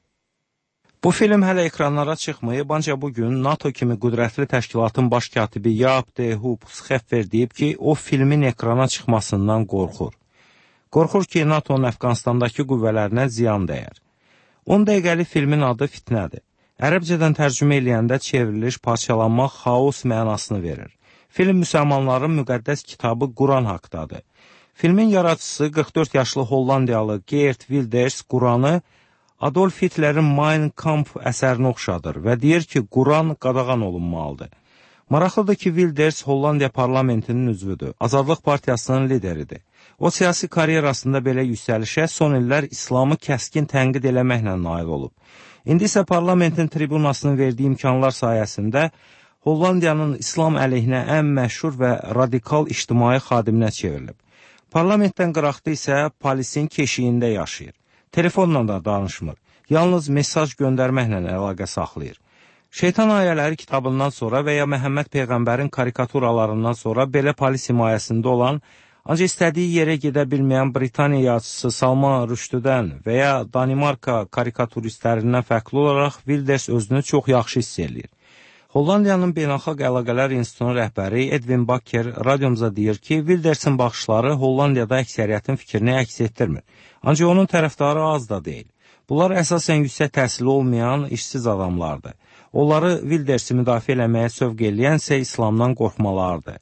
Bu film hələ ekranlara çıxmayıb, ancaq bugün NATO kimi qüdrətli təşkilatın baş katibi Jaap de Hoop Scheffer deyib ki, o filmin ekrana çıxmasından qorxur. Qorxur ki, NATO'nun Əfqanistandakı qüvvələrinə ziyan dəyər. 10 dəqiqəlik filmin adı Fitnədir. Ərəbcədən tərcümə eləyəndə çevriliş, parçalanmaq, xaos mənasını verir. Film müsəlmanların müqəddəs kitabı Quran haqdadır. Filmin yaradıcısı 44 yaşlı Hollandiyalı Geert Wilders Quranı Adolf Hitlerin Mein Kampf əsərini oxşadır və deyir ki, Quran qadağan olunmalıdır. Maraqlıdır ki, Wilders Hollandiya parlamentinin üzvüdür, Azadlıq Partiyasının lideridir. O, siyasi karyerasında belə yüksəlişə son illər İslamı kəskin tənqid eləməklə nail olub. İndi isə parlamentin tribunasının verdiyi imkanlar sayəsində Hollandiyanın İslam əleyhinə ən məşhur və radikal ictimai xadiminə çevrilib. Parlamentdən qıraqda isə polisin keşiyində yaşayır. Telefonla da danışmır. Yalnız mesaj göndərməklə əlaqə saxlayır. Şeytan ayələri kitabından sonra və ya Məhəmməd Peyğəmbərin karikaturalarından sonra belə polis himayəsində olan, ancaq istədiyi yerə gedə bilməyən Britaniya yazıçısı Salman Rushdiedən və ya Danimarka karikaturistlərindən fərqli olaraq Wilders özünü çox yaxşı hiss edir. Hollandiyanın Beynəlxalq Əlaqələr İnstitutunun rəhbəri Edwin Bakker radiomuza deyir ki, Wildersin baxışları Hollandiyada əksəriyyətin fikrini əks etdirmir. Ancaq onun tərəfdarı az da deyil. Bunlar əsasən yüksək təhsili olmayan işsiz adamlardır. Onları Wildersi müdafiə eləməyə sövq eləyənsə İslamdan qorxmalardır.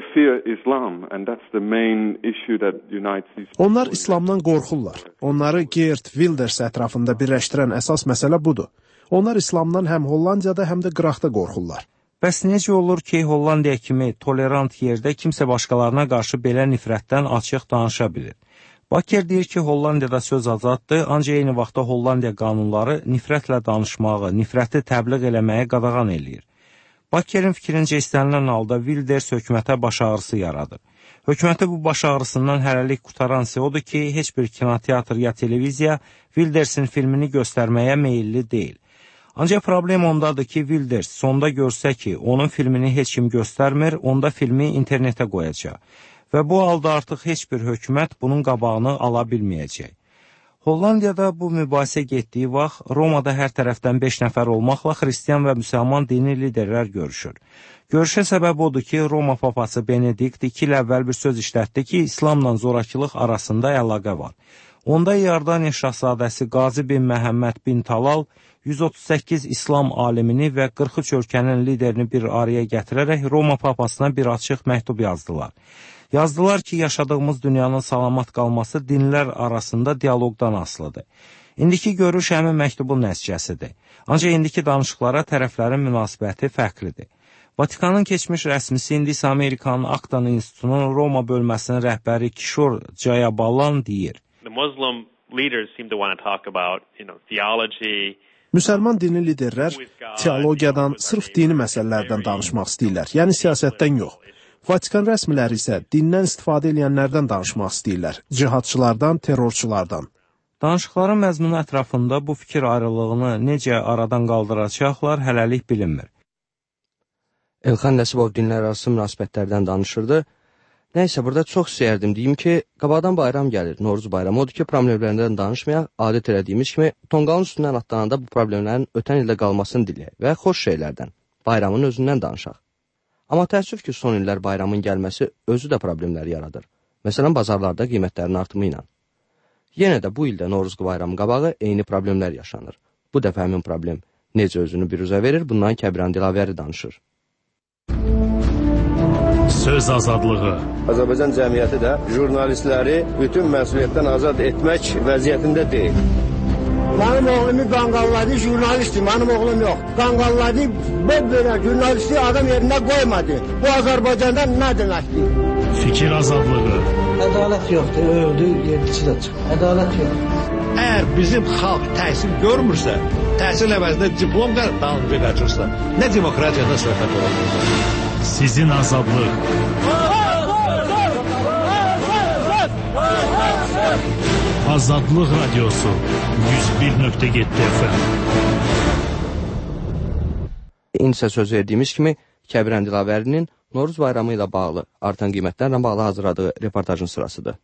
Onlar İslamdan qorxurlar. Onları Geert Wilders ətrafında birləşdirən əsas məsələ budur. Onlar İslamdan həm Hollandiyada, həm də qıraqda qorxurlar. Bəs necə olur ki, Hollandiya kimi tolerant yerdə kimsə başqalarına qarşı belə nifrətdən açıq danışa bilir? Bakker deyir ki, Hollandiyada söz azaddır, ancaq eyni vaxtda Hollandiya qanunları nifrətlə danışmağı, nifrəti təbliğ eləməyi qadağan eləyir. Bakkerin fikrincə istənilən halda Wilders hökumətə baş ağrısı yaradır. Hökuməti bu baş ağrısından hələlik qutaran isə odur ki, heç bir kinoteatr ya televiziya Wildersin filmini göstərməyə meyilli deyil. Ancaq problem ondadır ki, Wilders sonda görsə ki, onun filmini heç kim göstərmir, onda filmi internetə qoyacaq. Və bu halda artıq heç bir hökumət bunun qabağını ala bilməyəcək. Hollandiyada bu mübahisə getdiyi vaxt Romada hər tərəfdən 5 nəfər olmaqla xristian və müsəlman dini liderlər görüşür. Görüşə səbəb odur ki, Roma papası Benedikt 2 il əvvəl bir söz işlətdi ki, İslamla zorakılıq arasında əlaqə var. Onda İordaniya şahzadəsi Qazi bin Məhəmməd bin Talal 138 İslam alimini və 43 ölkənin liderini bir araya gətirərək Roma papasına bir açıq məktub yazdılar. Yazdılar ki, yaşadığımız dünyanın salamat qalması dinlər arasında dialoqdan asılıdır. İndiki görüş həmin məktubun nəticəsidir. Ancaq indiki danışıqlara tərəflərin münasibəti fərqlidir. Vatikanın keçmiş rəsmisi indi isə Amerikanın Aktan İnstitutunun Roma bölməsinin rəhbəri Kishore Jayabalan deyir. Müsəlman dini liderlər teologiyadan, sırf dini məsələlərdən danışmaq istəyirlər, yəni siyasətdən yox. Vatikan rəsmiləri isə dindən istifadə edənlərdən danışmaq istəyirlər, cihadçılardan, terrorçulardan. Danışıqların məzmunu ətrafında bu fikir ayrılığını necə aradan qaldıracaqlar hələlik bilinmir. Elxan Nəsibov dinlərarası münasibətlərdən danışırdı. Nəysə, burada çox istəyərdim deyim ki, qabaqdan bayram gəlir, Novruz bayramı. Odur ki, problemlərindən danışmayaq, adət elədiyimiz kimi, tonqalın üstündən atlananda bu problemlərin ötən ildə qalmasını diləyək və xoş şeylərdən, bayramın özündən danışaq. Amma təəssüf ki, son illər bayramın gəlməsi özü də problemləri yaradır. Məsələn, bazarlarda qiymətlərin artımı ilə. Yenə də bu ildə Novruz bayramı qabağı eyni problemlər yaşanır. Bu dəfə həmin problem necə özünü bir üzə verir, bundan Kəbran Dilavəri danışır. Söz azadlığı. Azərbaycan cəmiyyəti də jurnalistləri bütün məsuliyyətdən azad etmək vəziyyətində deyil. Mənim oğlumu qanqalladı, jurnalistdir, mənim oğlum yox. Qanqalladı, belə jurnalisti adam yerində qoymadı. Bu Azərbaycanda nə deməkdir? Fikir azadlığı. Ədalət yoxdur, öldü, yedisi də çıxır. Ədalət yoxdur. Əgər bizim xalq təhsil görmürsə, təhsil əvəzində diplom dalınca qaçırsa, nə demokratiyadan söhbət olur? Sizin azadlıq. Azadlıq Radyosu 101.7 FM. İnsə söz verdiyimiz kimi, Kəbran Dilavərinin Novruz bayramı ilə bağlı, artan qiymətlərlə bağlı hazırladığı reportajın sırasıdır.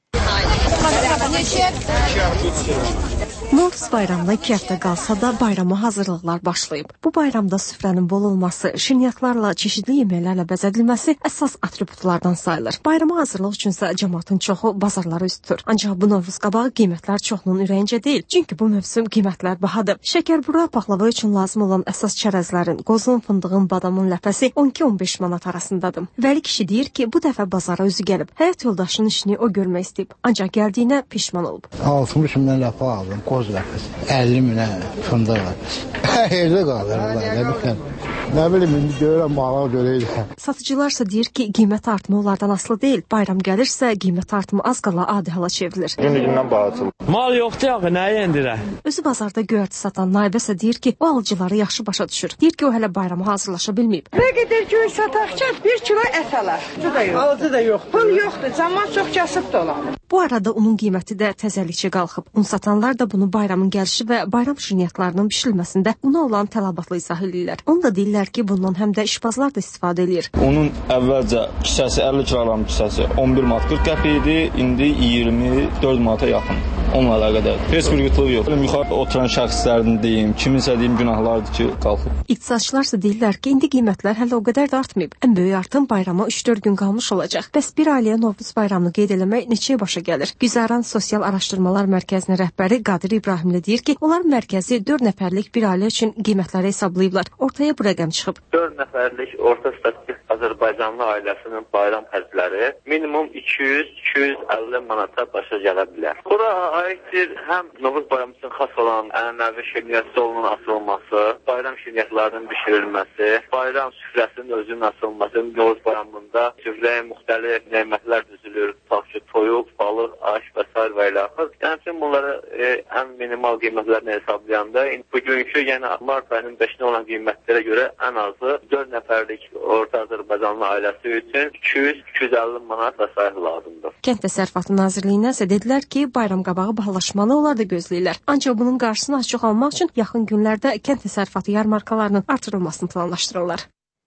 Novruz bayramına 2 həftə qalsa da bayrama hazırlıqlar başlayıb. Bu bayramda süfrənin bol olması, şirniyyatlarla, çeşidli yeməklərlə bəzədilməsi əsas atributlardan sayılır. Bayrama hazırlıq üçünsə cəmaatın çoxu bazarlara üz tutur. Ancaq bu Novruz qabağı qiymətlər çoxunun ürəyincə deyil. Çünki bu mövsüm qiymətlər bahadır. Şəkərbura, paxlava üçün lazım olan əsas çərəzlərin, qozun, fındığın, badamın ləpəsi 12-15 manat arasındadır. Vəli kişi deyir ki, bu dəfə bazara özü gəlib. Həyat yoldaşının işini o görmək istəyib. Ancaq gəldiyinə pişman olub. 60 mindən ləpə aldım, qoz ləpəsi. 50 minə fındıq ləpəsi. Evdə qalır. Nə bilim, indi görürəm, mala görəyəm. Satıcılarsa deyir ki, qiymət artımı onlardan asılı deyil. Bayram gəlirsə, qiymət artımı az qala adi hala çevrilir. Günü-gündən bağlıdır. Mal yoxdur axı, nəyə endirə? Özü bazarda göyərti satan Naibəsə deyir ki, o alıcıları yaxşı başa düşür. Deyir ki, o hələ bayrama hazırlaşa bilməyib. Nə qədər göy sataqca 1 kilo ət alar. Alıcı da yox. Pul yoxdur, zaman çox kasıb dolanır. Bu arada unun qiyməti də təzəlikçə qalxıb. Un satanlar da bunu bayramın gəlişi və bayram şirniyyatlarının bişirilməsində una olan tələbatla izah edirlər. Onu da deyirlər ki, bundan həm də işbazlar da istifadə edir. Onun əvvəlcə kisəsi 50 kiloqram kisəsi 11 manat 40 qəpik idi, indi 24 manata yaxın. Onunla əlaqədar. Heç bir qıtlıq yox. Yuxarıda oturan şəxslərin deyim, kiminsə deyim günahlardır ki, qalxıb. İqtisadçılar isə deyirlər ki, indi qiymətlər hələ o qədər də artmayıb. Ən böyük artım bayrama 3-4 gün qalmış olacaq. Bəs bir ailəyə Novruz bayramını qeyd eləmək neçəyə başa gəlir? Güzəran Sosial Araşdırmalar Mərkəzinin rəhbəri Qadir İbrahimli deyir ki, onlar mərkəzi 4 nəfərlik bir ailə üçün qiymətləri hesablayıblar. Ortaya bu rəqəm çıxıb. 4 nəfərlik orta statistik Azərbaycanlı ailəsinin bayram xərcləri minimum 200-250 manata başa gələ bilər. Bura aiddir həm Novruz bayramı üçün xas olan ənənəvi şirniyyat stolunun asılması, bayram şirniyyatlarının bişirilməsi, bayram süfrəsinin özünün asılması. Novruz bayramında süfrəyə müxtəlif nemətlər düzülür, tutaq ki, toyuq, balıq, aş və s. və ilə axır. Yəni bunları ən minimal qiymətlərini hesablayanda bugünkü, yəni mart ayının 5-nə olan qiymətlərə görə ən azı 4 nəfərlik orta Azərbaycanlı ailəsi üçün 200-250 manat vəsait lazımdır. Kənd Təsərrüfatı Nazirliyindən isə dedilər ki, bayram qabağı bahalaşmanı onlar da gözləyirlər. Ancaq bunun qarşısını açıq almaq üçün yaxın günlərdə kənd təsərrüfatı yarmarkalarının artırılmasını planlaşdırırlar.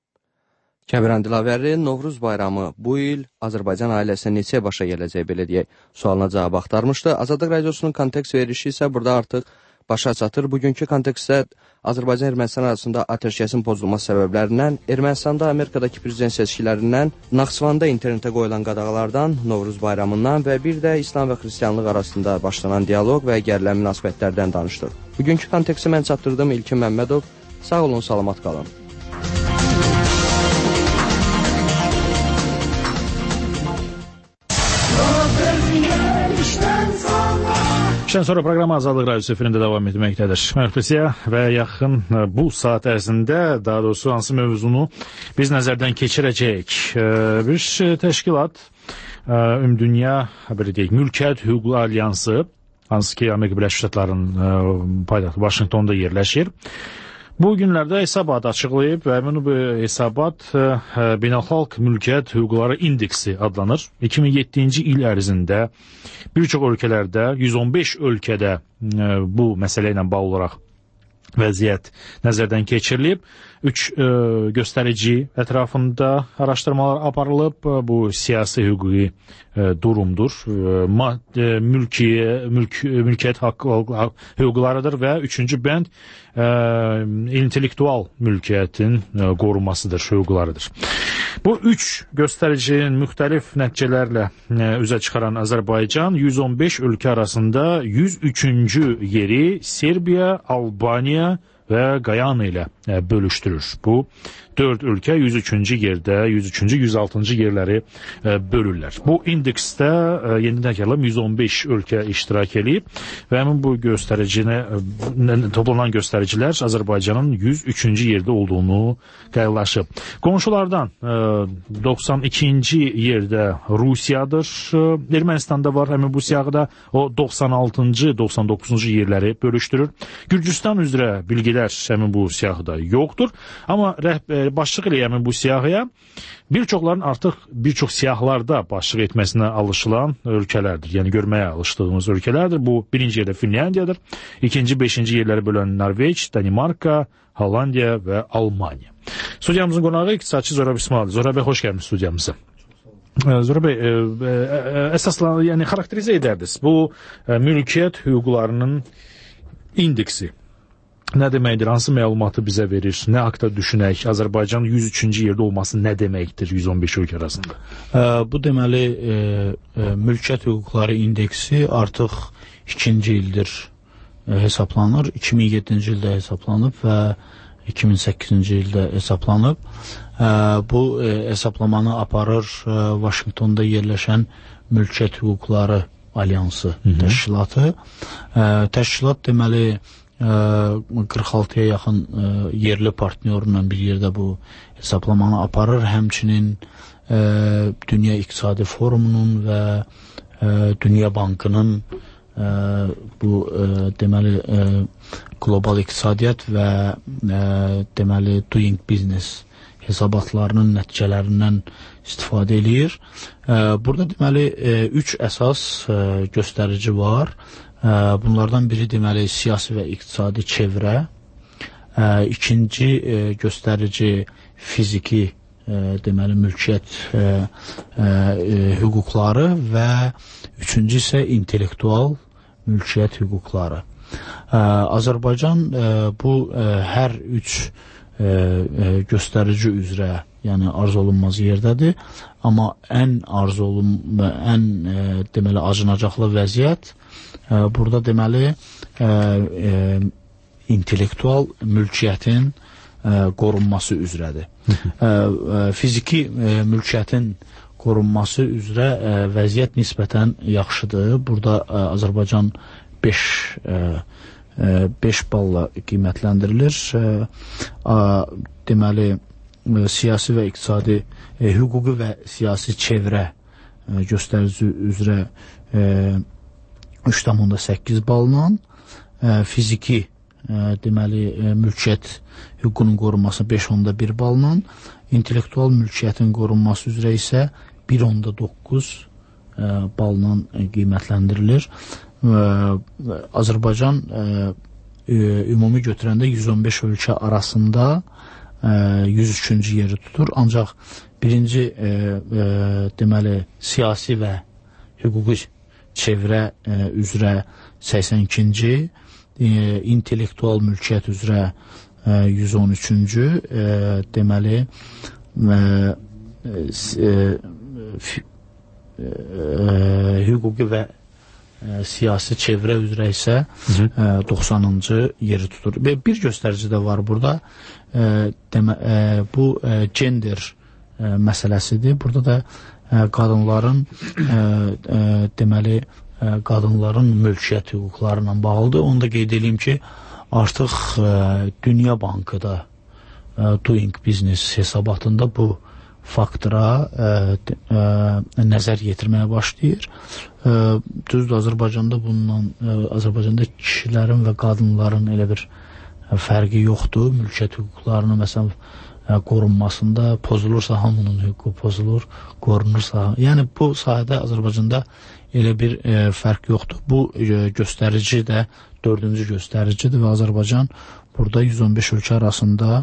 Kəbran Dilavəri Novruz bayramı bu il Azərbaycan ailəsinə neçə başa gələcək belə deyək sualına cavab axtarmışdı. Azadlıq Radiosunun kontekst verilişi isə burada artıq başa çatır. Bugünkü kontekstdə Azərbaycan-Ermənistan arasında atəşkəsin pozulması səbəblərindən, Ermənistanda Amerikadakı prezident seçkilərindən, Naxçıvanda internetə qoyulan qadağalardan, Novruz bayramından və bir də İslam və Xristianlıq arasında başlanan dialoq və gərilən münasibətlərdən danışdıq. Bugünkü konteksti mən çatdırdım İlkin Məmmədov. Sağ olun, salamat qalın. İşdən sonra proqram Azadlıq Radiosu efirində davam etməkdədir. Mərhəmətliyə və yaxın bu saat ərzində, daha doğrusu hansı mövzunu biz nəzərdən keçirəcəyik. Bir təşkilat, Ümumdünya Mülkiyyət Hüquqları Alyansı, hansı ki Amerika Birləşmiş Ştatlarının paytaxtı Vaşinqtonda yerləşir. Bu günlərdə hesabat açıqlayıb və həmin bu hesabat Beynəlxalq Mülkiyyət Hüquqları İndeksi adlanır. 2007-ci il ərzində bir çox ölkələrdə, 115 ölkədə bu məsələ ilə bağlı olaraq vəziyyət nəzərdən keçirilib. 3 göstərici ətrafında araşdırmalar aparılıb. Bu siyasi hüquqi durumdur, mülkiyyət hüquqlarıdır və 3-cü bənd intellektual mülkiyyətin qorunmasıdır, hüquqlarıdır. Bu 3 göstəricinin müxtəlif nəticələrlə üzə çıxaran Azərbaycan 115 ölkə arasında 103-cü yeri Serbiya, Albaniya və Gayana ilə bölüşdürür. Bu 4 ölkə 103-cü yerdə, 103-cü, 106-cı yerləri bölürlər. Bu indeksdə yeni təkrarlam 115 ölkə iştirak edib və həmin bu toplanan göstəricilər Azərbaycanın 103-cü yerdə olduğunu qayıqlaşıb. Qonşulardan 92-ci yerdə Rusiyadır. Ermənistanda var həmin bu siyahıda. O 96-cı, 99-cu yerləri bölüşdürür. Gürcüstan üzrə bilgilər həmin bu siyahıda yoxdur. Amma başlıq elə həmin bu siyahıya bir çoxların artıq bir çox siyahılarda başlıq etməsinə alışılan ölkələrdir. Yəni görməyə alışdığımız ölkələrdir. Bu birinci yerdə Finlandiyadır. İkinci, beşinci yerləri bölən Norveç, Danimarka, Hollandiya və Almaniya. Studiyamızın qonağı iqtisadçı Zörəb İsmail. Zörəb bəy, xoş gəlmişsiniz studiyamıza. Zörəb bəy, əsasla yəni xarakterizə edərdiniz. Bu mülkiyyət hüquqlarının indeksi nə deməkdir? Hansı məlumatı bizə verir? Nə haqda düşünək? Azərbaycanın 103-cü yerdə olması nə deməkdir 115 ölkə arasında? Bu deməli, mülkiyyət hüquqları indeksi artıq 2-ci ildir hesablanır. 2007-ci ildə hesablanıb və 2008-ci ildə hesablanıb. Bu hesablamanı aparır Vaşinqtonda yerləşən Mülkiyyət Hüquqları Alyansı təşkilatı. Təşkilat deməli 46-ya yaxın yerli partnyorla bir yerdə bu hesablamanı aparır. Həmçinin Dünya İqtisadi Forumunun və Dünya Bankının bu deməli qlobal iqtisadiyyat və deməli Doing Business hesabatlarının nəticələrindən istifadə edir. Burada deməli 3 əsas göstərici var. Bunlardan biri deməli siyasi və iqtisadi çevrə, ikinci göstərici fiziki deməli mülkiyyət hüquqları və üçüncü isə intellektual mülkiyyət hüquqları. Azərbaycan bu hər 3 göstərici üzrə, yəni arzu olunmaz yerdədir, amma ən deməli acınacaqlı vəziyyət burada deməli intellektual mülkiyyətin qorunması üzrədir. Fiziki mülkiyyətin qorunması üzrə vəziyyət nisbətən yaxşıdır. Burada Azərbaycan 5 balla qiymətləndirilir. Deməli, siyasi və iqtisadi hüquqi və siyasi çevrə göstərici üzrə 3,8 balla, fiziki deməli mülkiyyət hüququnun qorunması 5,1 balla, intellektual mülkiyyətin qorunması üzrə isə 1,9 balla qiymətləndirilir. Azərbaycan ümumi götürəndə 115 ölkə arasında 103-cü yeri tutur. Ancaq birinci deməli siyasi və hüquqi çevrə üzrə 82-ci, intellektual mülkiyyət üzrə 113-cü, deməli, hüquqi və siyasi çevrə üzrə isə 90-cı yeri tutur. Və bir göstərici də var burada, bu gender məsələsidir. Burada da qadınların, deməli, qadınların mülkiyyət hüquqları ilə bağlıdır. Onu da qeyd edeyim ki, artıq Dünya Bankı da Doing Business hesabatında bu faktora nəzər yetirməyə başlayır. Düzdür, Azərbaycanda bundan, Azərbaycanda kişilərin və qadınların elə bir fərqi yoxdur. Mülkiyyət hüquqlarının məsələn qorunmasında pozulursa hamının hüququ pozulur, qorunursa. Yəni bu sahədə Azərbaycanda elə bir fərq yoxdur. Bu göstərici də 4-cü göstəricidir və Azərbaycan burada 115 ölkə arasında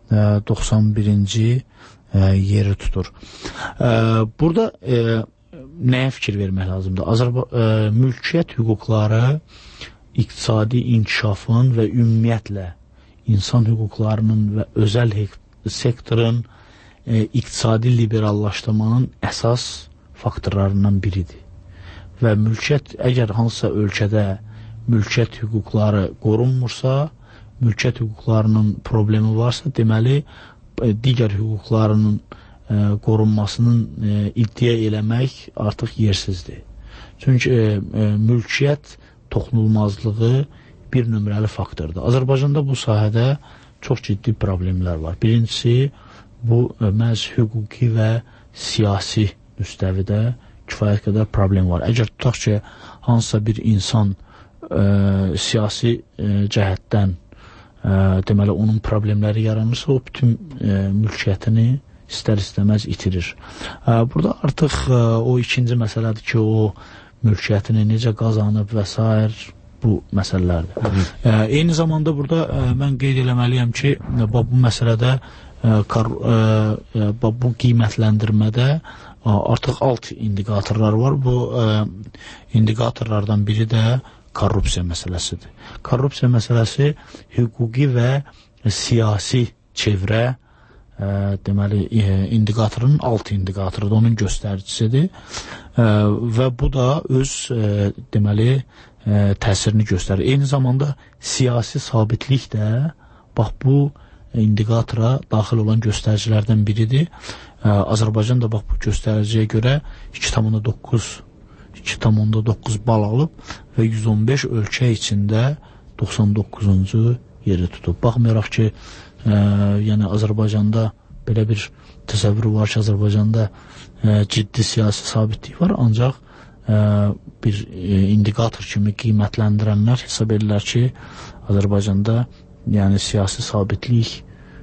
91-ci yeri tutur. Burada nəyə fikir vermək lazımdır? Mülkiyyət hüquqları iqtisadi inkişafın və ümumiyyətlə insan hüquqlarının və özəl sektorun iqtisadi liberallaşdırmanın əsas faktorlarından biridir. Və mülkiyyət, əgər hansısa ölkədə mülkiyyət hüquqları qorunmursa, mülkiyyət hüquqlarının problemi varsa, deməli, digər hüquqlarının qorunmasının iddia eləmək artıq yersizdir. Çünki mülkiyyət toxunulmazlığı bir nömrəli faktordur. Azərbaycanda bu sahədə çox ciddi problemlər var. Birincisi, bu məhz hüquqi və siyasi müstəvidə kifayət qədər problem var. Əgər tutaq ki, hansısa bir insan siyasi cəhətdən deməli, onun problemləri yaranırsa, o bütün mülkiyyətini istər-istəməz itirir. Burada artıq o ikinci məsələdir ki, o mülkiyyətini necə qazanıb və s. bu məsələlərdir. Eyni zamanda burada mən qeyd eləməliyəm ki, bu məsələdə bu qiymətləndirmədə artıq alt indikatorlar var. Bu indikatorlardan biri də korrupsiya məsələsidir. Korrupsiya məsələsi hüquqi və siyasi çevrə deməli, indikatorun alt indikatorudur, onun göstəricisidir və bu da öz deməli, təsirini göstərir. Eyni zamanda siyasi sabitlik də bax bu indikatora daxil olan göstəricilərdən biridir. Azərbaycan da bax bu göstəriciyə görə 2,9 bal alıb və 115 ölkə içində 99-cu yeri tutub. Baxmayaraq ki, yəni Azərbaycanda belə bir təsəvvür var ki, Azərbaycanda ciddi siyasi sabitlik var, ancaq bir indikator kimi qiymətləndirənlər hesab edirlər ki, Azərbaycanda yəni siyasi sabitlik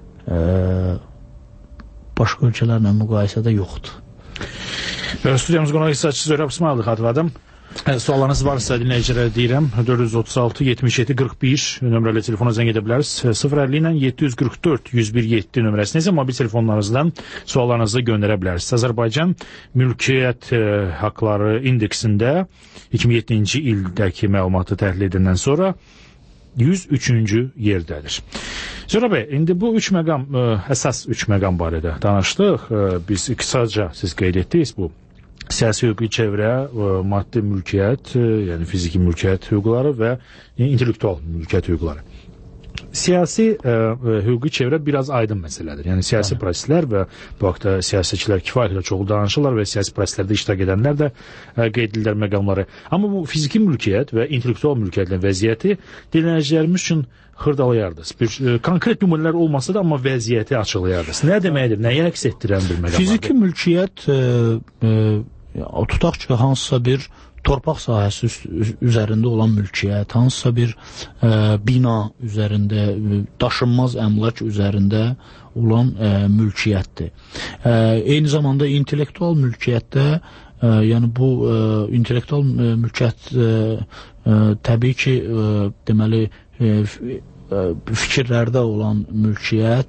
başqa ölkələrlə müqayisədə yoxdur. Studiyamız qonağı İqtisadçı Zöhrəb İsmayılov xatırladım. Suallarınız varsa dinləyicilərə deyirəm, 436-77-41 nömrəli telefona zəng edə bilərsiniz. 050 ilə 744-101-7 nömrəsi necə mobil telefonlarınızdan suallarınızı göndərə bilərsiniz. Azərbaycan mülkiyyət haqları indeksində 2007-ci ildəki məlumatı təhlil edəndən sonra 103-cü yerdədir. Zöhrəb bəy, indi bu əsas üç məqam barədə danışdıq. Biz qısaca siz qeyd etdiniz bu. Siyasi hüquqi çevrə, maddi mülkiyyət, yəni fiziki mülkiyyət hüquqları və intellektual mülkiyyət hüquqları. Siyasi hüquqi çevrə biraz aydın məsələdir. Yəni siyasi proseslər və bu haqda siyasətçilər kifayətlə çoxu danışırlar və siyasi proseslərdə iştirak edənlər də qeyd edirlər məqamları. Amma bu fiziki mülkiyyət və intellektual mülkiyyətin vəziyyəti dinləyicilərimiz üçün xırdalayardınız. Konkret nümunələr olmasa da, amma vəziyyəti açıqlayardınız. Nə deməkdir, nəyə əks etdirən bir məqam? Fiziki mülkiyyət tutaq ki, hansısa bir torpaq sahəsi üzərində olan mülkiyyət, hansısa bir bina üzərində, daşınmaz əmlak üzərində olan mülkiyyətdir. Eyni zamanda intellektual mülkiyyətdə, yəni bu intellektual mülkiyyət təbii ki, deməli, fikirlərdə olan mülkiyyət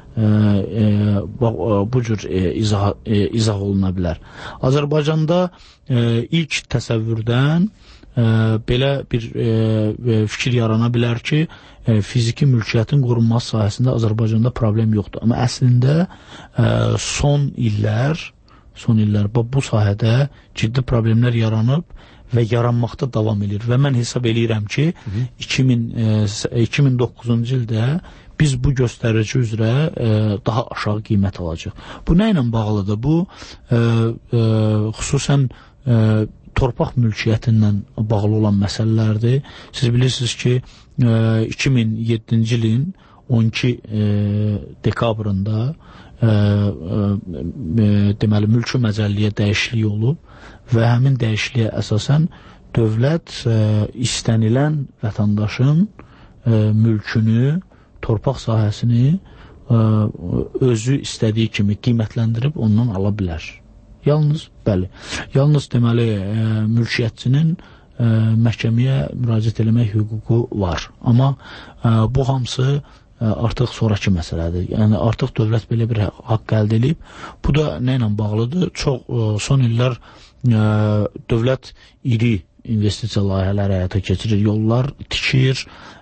bu cür izah oluna bilər. Azərbaycanda ilk təsəvvürdən belə bir fikir yarana bilər ki, fiziki mülkiyyətin qorunması sahəsində Azərbaycanda problem yoxdur. Amma əslində son illər bu sahədə ciddi problemlər yaranıb və yaranmaqda davam edir. Və mən hesab eləyirəm ki, 2009-cu ildə biz bu göstərici üzrə daha aşağı qiymət alacaq. Bu nə ilə bağlıdır? Bu, xüsusən torpaq mülkiyyətindən bağlı olan məsələlərdir. Siz bilirsiniz ki, 2007-ci ilin 12 dekabrında deməli, mülki məcəlliyə dəyişiklik olub və həmin dəyişikliyə əsasən dövlət istənilən vətəndaşın mülkünü, torpaq sahəsini özü istədiyi kimi qiymətləndirib ondan ala bilər. Yalnız deməli, mülkiyyətçinin məhkəməyə müraciət eləmək hüququ var. Amma bu hamısı artıq sonraki məsələdir. Yəni, artıq dövlət belə bir haqq əldə edib. Bu da nə ilə bağlıdır? Çox son illər dövlət iri investisiya layihələri həyata keçirir, yollar tikir,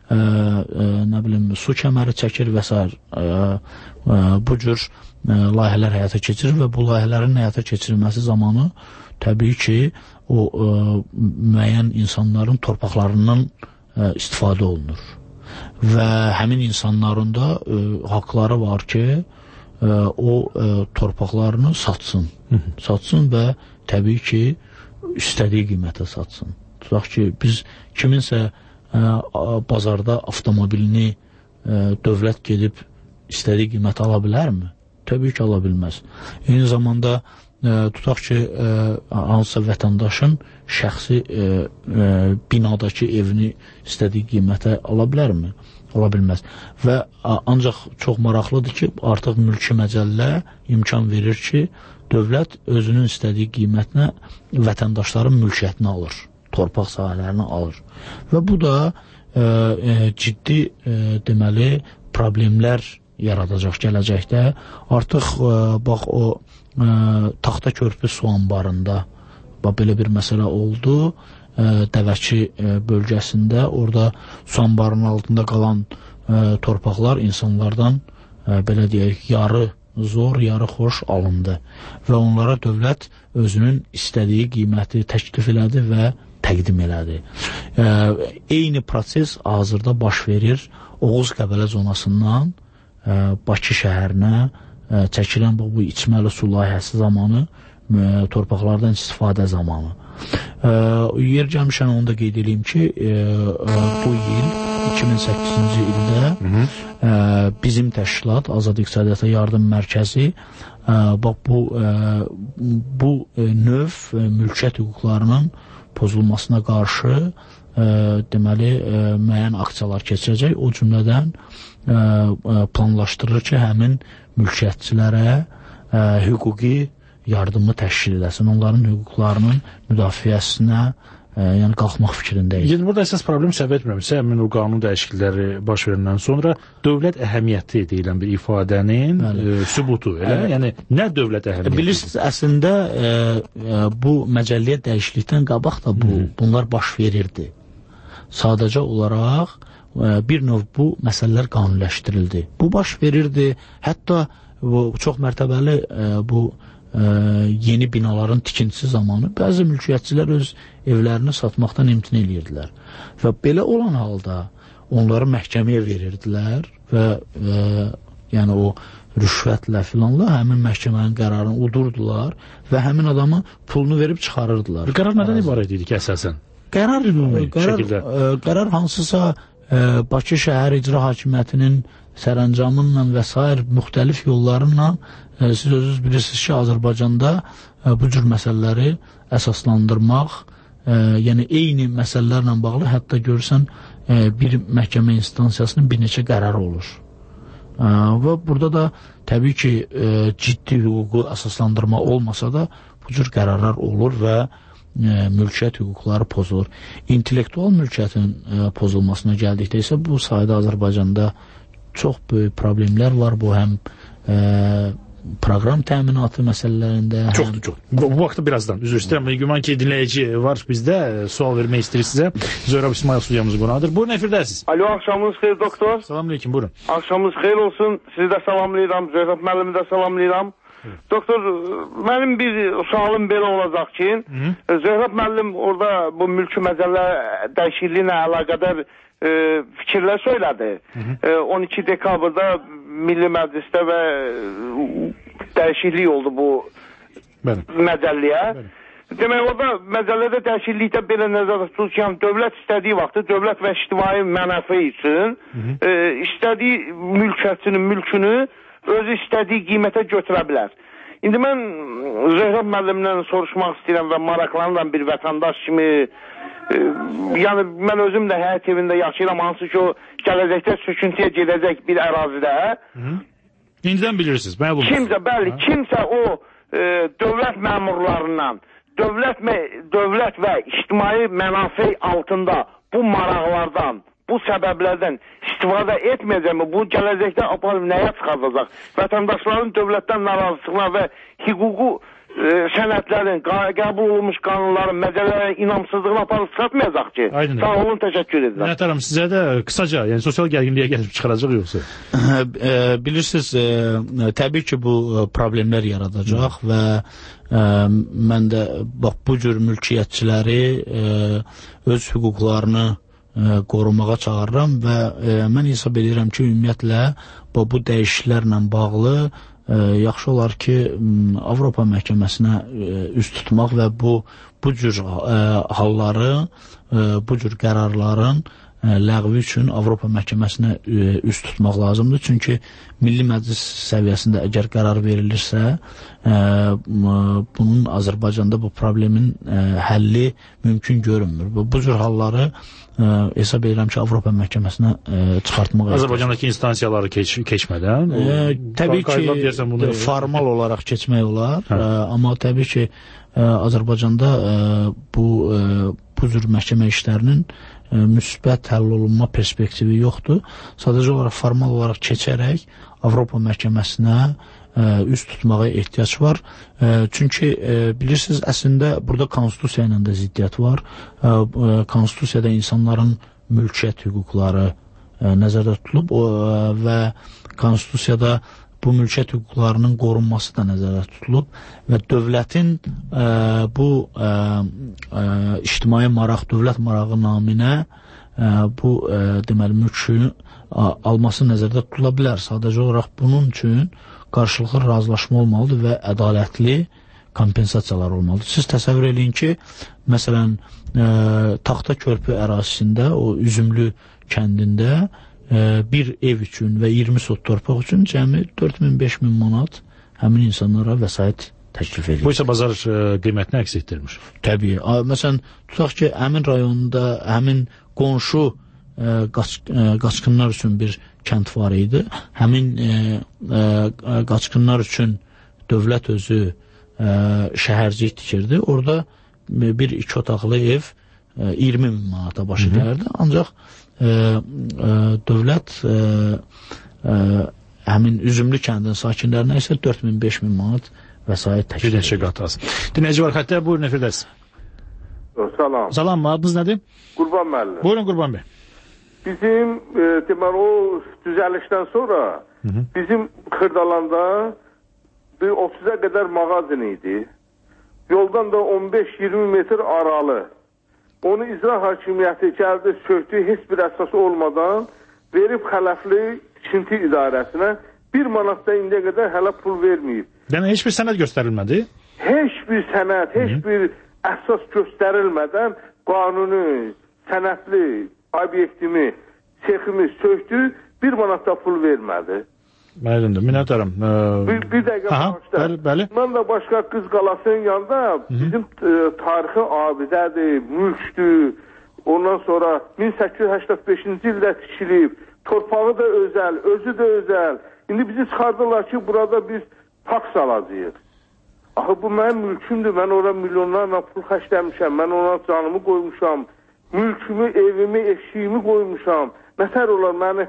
su kəməri çəkir və s. Bu cür layihələr həyata keçirir və bu layihələrin həyata keçirilməsi zamanı təbii ki, o müəyyən insanların torpaqlarından istifadə olunur. Və həmin insanların da haqları var ki, o torpaqlarını satsın və təbii ki, istədiyi qiymətə satsın. Tutaq ki, biz kiminsə bazarda avtomobilini dövlət gedib istədiyi qiymətə ala bilərmi? Təbii ki, ala bilməz. Eyni zamanda tutaq ki, hansısa vətəndaşın şəxsi binadakı evini istədiyi qiymətə ala bilərmi? Ola bilməz. Və ancaq çox maraqlıdır ki, artıq mülki məcəllə imkan verir ki, dövlət özünün istədiyi qiymətlə vətəndaşların mülkiyyətini alır, torpaq sahələrini alır. Və bu da ciddi deməli problemlər yaradacaq gələcəkdə. Artıq bax o Taxta Körpü su anbarında belə bir məsələ oldu. Dəvəki bölgəsində orada su anbarının altında qalan torpaqlar insanlardan belə deyək, yarı zor, yarı xoş alındı və onlara dövlət özünün istədiyi qiyməti təklif elədi və təqdim elədi. Eyni proses hazırda baş verir Oğuz-Qəbələ zonasından Bakı şəhərinə çəkilən bu içməli su layihəsi zamanı, torpaqlardan istifadə zamanı. Yer gəlmişən onu da qeyd edeyim ki, bu il 2008-ci ildə bizim təşkilat Azad İqtisadiyyata Yardım Mərkəzi bu növ mülkiyyət hüquqlarının pozulmasına qarşı deməli müəyyən aksiyalar keçirəcək. O cümlədən planlaşdırır ki, həmin mülkiyyətçilərə hüquqi yardımı təşkil edəsin, onların hüquqlarının müdafiəsinə yəni qalxmaq fikrindəyik. Yəni, burada əsas problem səhv etmirəmsə, həmin o qanun dəyişiklikləri baş verəndən sonra dövlət əhəmiyyəti deyilən bir ifadənin sübutu, elə? Yəni, nə dövlət əhəmiyyəti? Bilirsiniz, əslində bu məcəlliyə dəyişiklikdən qabaq da bunlar baş verirdi. Sadəcə olaraq bir növ bu məsələlər qanunləşdirildi. Bu baş verirdi, hətta çox mərtəbəli bu yeni binaların tikintisi zamanı bəzi mülkiyyətçilər öz evlərini satmaqdan imtina edirdilər. Və belə olan halda onları məhkəməyə verirdilər və yəni o rüşvətlə filanla həmin məhkəmənin qərarını udurdular və həmin adamı pulunu verib çıxarırdılar. Qərar nədən ibarət idi ki, əsasən? Qərar hansısa Bakı şəhər icra hakimiyyətinin sərəncamınla və s. müxtəlif yollarınla siz özünüz bilirsiniz ki, Azərbaycanda bu cür məsələləri əsaslandırmaq, yəni eyni məsələlərlə bağlı hətta görürsən bir məhkəmə instansiyasının bir neçə qərarı olur. Və burada da təbii ki, ciddi hüququ əsaslandırma olmasa da bu cür qərarlar olur və mülkiyyət hüquqları pozulur. İntellektual mülkiyyətin pozulmasına gəldikdə isə bu sayda Azərbaycanda çox böyük problemlər var. Bu həm proqram təminatı məsələlərində. Çoxdur, çox. Bu vaxtda birazdan, üzr istəyirəm. Güman ki, dinləyici var bizdə, sual vermək istəyir sizə. Zöhrəb İsmail studiyamızın qonağıdır. Buyurun, efirdəsiniz. Alo, axşamınız xeyir doktor. Salamünaleyküm, buyurun. Axşamınız xeyir olsun. Sizi də salamlayıram, Zöhrəb müəllimi də salamlayıram. Doktor, mənim bir sualım belə olacaq ki, Zöhrəb müəllim orada bu mülki məcəllə dəyişikliyi ilə əlaqədar fikirlər söylədi. 12 dekabrda Milli Məclisdə və dəyişiklik oldu bu məcəlliyə. Demək, orada məcəllədə dəyişiklikdə belə nəzərdə tutulur ki, dövlət istədiyi vaxtı dövlət və ictimai mənəfi üçün istədiyi mülkiyyətçinin mülkünü özü istədiyi qiymətə götürə bilər. İndi mən Zöhrəb müəllimdən soruşmaq istəyirəm və maraqlanıram bir vətəndaş kimi. Yəni, mən özüm də həyat evində yaşayıram, hansı ki o gələcəkdə söküntüyə gedəcək bir ərazidə. İndidən bilirsiniz, məlum. Kimsə o dövlət məmurlarından, dövlət və ictimai mənafe altında bu maraqlardan, bu səbəblərdən istifadə etməyəcəkmi? Bu gələcəkdə aparıb nəyə çıxaracaq? Vətəndaşların dövlətdən narazılığına və hüququ sənədlərin, qəbul olunmuş qanunların, məcəllələrin inamsızlığına aparıb çıxartmayacaq ki. Sağ olun, təşəkkür edirəm. Minət Aram, sizə də qısaca, yəni sosial gərginliyə gəlib çıxaracaq yoxsa? Bilirsiniz, təbii ki, bu problemlər yaradacaq və mən də bu cür mülkiyyətçiləri öz hüquqlarını qorumağa çağırıram və mən hesab edirəm ki, ümumiyyətlə bu dəyişikliklərlə bağlı yaxşı olar ki, Avropa məhkəməsinə üst tutmaq və bu cür halları, bu cür qərarların ləğvi üçün Avropa məhkəməsinə üst tutmaq lazımdır. Çünki Milli Məclis səviyyəsində əgər qərar verilirsə, bunun Azərbaycanda bu problemin həlli mümkün görünmür. Bu cür halları hesab edirəm ki, Avropa məhkəməsinə çıxartmaq lazımdır. Azərbaycandakı instansiyaları keçmədən? Təbii ki, formal olaraq keçmək olar, amma təbii ki, Azərbaycanda bu cür məhkəmə işlərinin müsbət həll olunma perspektivi yoxdur. Sadəcə olaraq formal olaraq keçərək Avropa məhkəməsinə üst tutmağa ehtiyac var. Çünki bilirsiniz, əslində burada konstitusiya ilə də ziddiyyət var. Konstitusiyada insanların mülkiyyət hüquqları nəzərdə tutulub və konstitusiyada bu mülkiyyət hüquqlarının qorunması da nəzərdə tutulub və dövlətin bu ictimai maraq, dövlət marağı naminə bu deməli mülkü alması nəzərdə tutula bilər. Sadəcə olaraq bunun üçün qarşılıqlı razılaşma olmalıdır və ədalətli kompensasiyalar olmalıdır. Siz təsəvvür edin ki, məsələn, Taxta körpü ərazisində, o Üzümlü kəndində bir ev üçün və 20 sot torpaq üçün cəmi 4000-5000 manat həmin insanlara vəsait təklif edir. Bu isə bazar qiymətini əks etdirmiş. Təbii. Məsələn, tutaq ki, həmin rayonda, həmin qonşu qaçqınlar üçün bir kənd var idi. Həmin qaçqınlar üçün dövlət özü şəhərcik tikirdi. Orada bir 2 otaqlı ev 20.000 manata başı gəlirdi. Ancaq dövlət həmin Üzümlü kəndin sakinlərinə isə 4000-5000 manat vəsait təklif edir. Bir neçə qat az. Dinləyici var xəttə, buyurun efirdəsiz. Salam. Salam, adınız nədir? Qurban müəllim. Buyurun Qurban bəy. Bizim deməli o düzəlişdən sonra bizim Xırdalanda bir 30-a qədər mağazin idi. Yoldan da 15-20 metr aralı. Onu icra hakimiyyəti gəldi, söktü, heç bir əsası olmadan verib xələfli tikinti idarəsinə 1 manatda indiyə qədər hələ pul verməyib. Yəni heç bir sənəd göstərilmədi? Heç bir sənəd, heç bir əsas göstərilmədən qanuni, sənədli obyektimi, seximi söktü, 1 manatda pul vermədi. Məlumdur, minnətdaram. Bir dəqiqə başda. Bəli. Mən də başqa Qız Qalasının yanında bizim tarixi abidədir, mülkdür. Ondan sonra 1885-ci ildə tikilib, torpağı da özəl, özü də özəl. İndi bizi çıxardırlar ki, burada biz taks alacağıq. Axı bu mənim mülkümdür, mən orada milyonlarla pul xərcləmişəm, mən ona canımı qoymuşam, mülkümü, evimi, eşiyimi qoymuşam. Nətər olar məni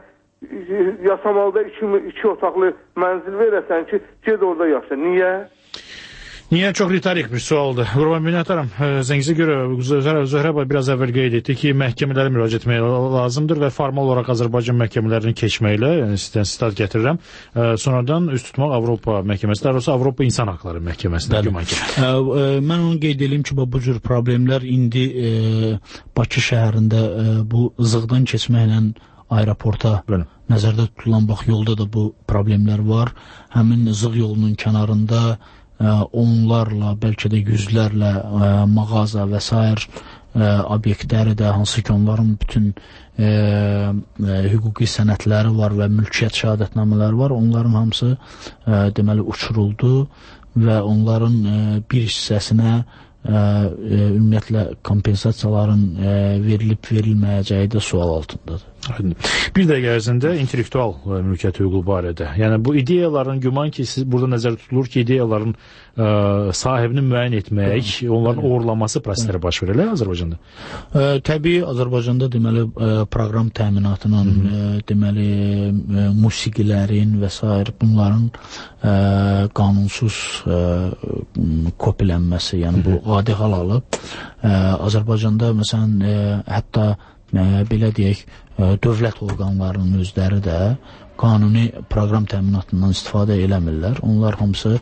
Yasamalda iki otaqlı mənzil verəsən ki, ged orada yaşa. Niyə? Niyə? Çox ritorik bir sualdır. Qurban minnətdaram. Zəngizə görə Zöhrə biraz əvvəl qeyd etdi ki, məhkəmələrə müraciət etmək lazımdır və formal olaraq Azərbaycan məhkəmələrini keçməklə, yəni sizdən sitat gətirirəm, sonradan üst tutmaq Avropa məhkəməsi, daha doğrusu Avropa İnsan Haqları məhkəməsində güman ki. Mən onu qeyd edeyim ki, bu cür problemlər indi Bakı şəhərində bu zığdan keçməklə aeroporta nəzərdə tutulan yolda da bu problemlər var. Həmin zığ yolunun kənarında onlarla, bəlkə də yüzlərlə mağaza və s. obyektləri də, hansı ki onların bütün hüquqi sənədləri var və mülkiyyət şəhadətnamələri var, onların hamısı deməli uçuruldu və onların bir hissəsinə ümumiyyətlə kompensasiyaların verilib-verilməyəcəyi də sual altındadır. Bir dəqiqə ərzində intellektual mülkiyyət hüququ barədə. Yəni bu ideyaların güman ki, siz burada nəzərdə tutulur ki, ideyaların sahibini müəyyən etmək, onların uğurlaması prosesləri baş verirlər Azərbaycanda? Təbii, Azərbaycanda deməli proqram təminatının, deməli musiqilərin və s. bunların qanunsuz kopilənməsi, yəni bu adi hal alıb. Azərbaycanda məsələn, hətta belə deyək, dövlət orqanlarının özləri də qanuni proqram təminatından istifadə eləmirlər. Onlar hamısı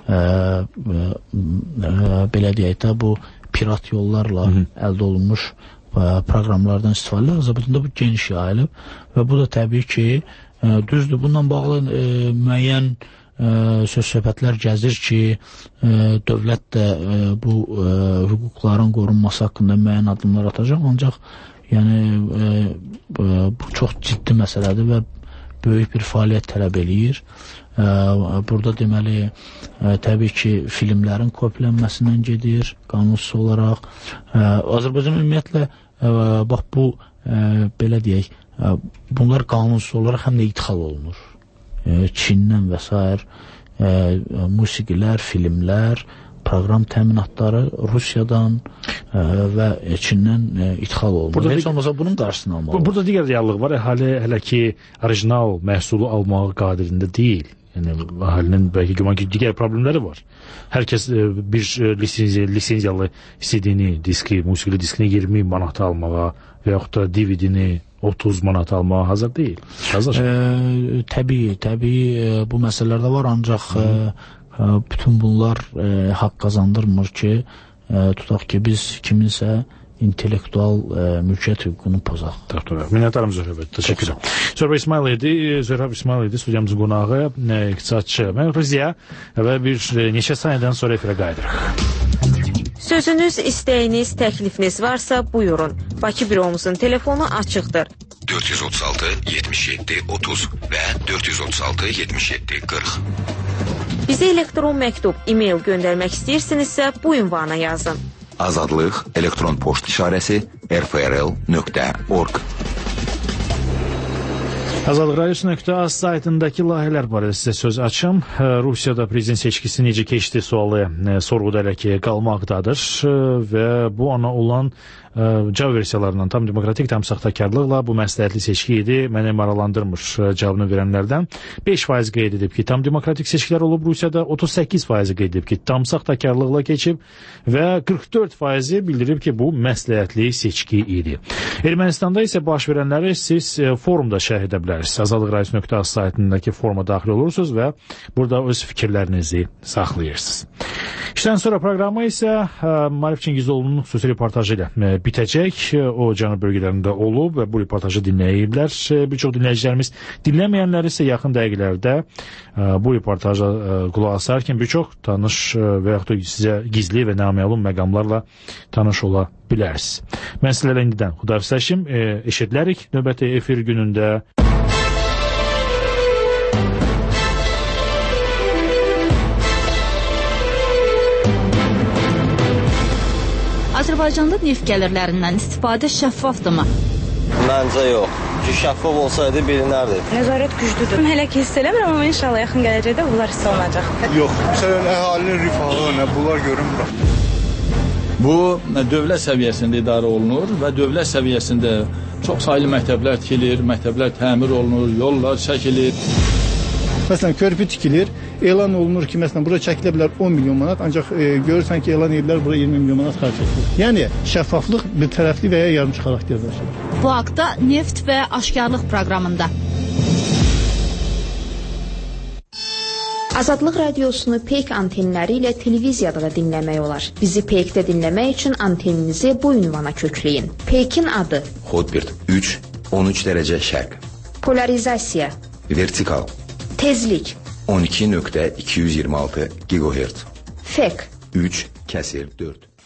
belə deyək də bu pirat yollarla əldə olunmuş proqramlardan istifadə edirlər. Azərbaycanda bu geniş yayılıb və bu da təbii ki, düzdür, bununla bağlı müəyyən söz-söhbətlər gəzir ki, dövlət də bu hüquqların qorunması haqqında müəyyən addımlar atacaq, ancaq yəni bu çox ciddi məsələdir və böyük bir fəaliyyət tələb eləyir. Burada deməli, təbii ki, filmlərin kopilənməsindən gedir, qanunsuz olaraq. Azərbaycan ümumiyyətlə, bax bu, belə deyək, bunlar qanunsuz olaraq həm də idxal olunur. Çindən və s. musiqilər, filmlər, proqram təminatları Rusiyadan və Çindən idxal olunur. Heç olmasa bunun qarşısını almalı. Burada digər reallıq var. Əhali hələ ki, orijinal məhsulu almağı qadirində deyil. Yəni, əhalinin bəlkə güman ki, digər problemləri var. Hər kəs bir lisenziyalı CD-ni, musiqili diskini 20 manata almağa və yaxud da DVD-ni 30 manata almağa hazır deyil. Təbii bu məsələlər də var, ancaq bütün bunlar haqq qazandırmır ki, tutaq ki, biz kiminsə intellektual mülkiyyət hüququnu pozaq. Minnətdarım Zöhrə bəy, təşəkkür edirəm. Zöhrə İsmail idi, studiyamızın qonağı, iqtisadçı. Mən Rüziya və bir neçə saniyədən sonra efirə qayıdırıq. Sözünüz, istəyiniz, təklifiniz varsa buyurun. Bakı büromuzun telefonu açıqdır. 436 77 30 və 436 77 40. Bizə elektron məktub, e-mail göndərmək istəyirsinizsə bu ünvana yazın. Azadlıq elektron poçt işarəsi rfrl.org. Azadlıqradios.az saytındakı layihələr barədə sizə söz açım. Rusiyada prezident seçkisi necə keçdi sualı sorğuda hələ ki qalmaqdadır və bu ana olan cavab versiyalarından tam demokratik, tam saxtakarlıqla bu məsləhətli seçki idi. Məni maraqlandırmır cavabını verənlərdən. 5% qeyd edib ki, tam demokratik seçkilər olub Rusiyada, 38% qeyd edib ki, tam saxtakarlıqla keçib və 44% bildirib ki, bu məsləhətli seçki idi. Ermənistanda isə baş verənləri siz forumda şərh edə bilərsiniz. Azadlıqradios.az saytındakı foruma daxil olursunuz və burada öz fikirlərinizi saxlayırsınız. İşdən sonra proqramı isə Marif Çingizoğlu'nun xüsusi reportajı ilə bitəcək. O cənub bölgələrində olub və bu reportajı dinləyiblər. Bir çox dinləyicilərimiz, dinləməyənlər isə yaxın dəqiqələrdə bu reportaja qulaq asarkən bir çox tanış və yaxud da sizə gizli və naməlum məqamlarla tanış ola bilərsiniz. Mən sizlərlə indidən xudafizləşim. Eşidilərik növbəti efir günündə. Azərbaycanda neft gəlirlərindən istifadə şəffafdırmı? Məncə yox. Çünki şəffaf olsaydı bilinərdi. Nəzarət güclüdür. Hələ ki hiss eləmirəm, amma inşallah yaxın gələcəkdə bunlar hiss olunacaq. Yox, məsələn, əhalinin rifahı, bunlar görünmür. Bu dövlət səviyyəsində idarə olunur və dövlət səviyyəsində çox saylı məktəblər tikilir, məktəblər təmir olunur, yollar çəkilir. Məsələn, körpü tikilir, elan olunur ki, məsələn, bura çəkilə bilər 10 milyon manat, ancaq görürsən ki, elan edirlər, bura 20 milyon manat xərc edilir. Yəni, şəffaflıq bir tərəfli və ya yarımçı xarakter daşıyır. Bu haqda Neft və Aşkarlıq proqramında. Azadlıq radiosunu Peyk antenləri ilə televiziyada da dinləmək olar. Bizi Peykdə dinləmək üçün anteninizi bu ünvana kökləyin. Peykin adı: Hotbird 3, 13 dərəcə şərq. Polarizasiya: Vertikal. Tezlik: 12.226 GHz. Fek: 3 kəsir 4.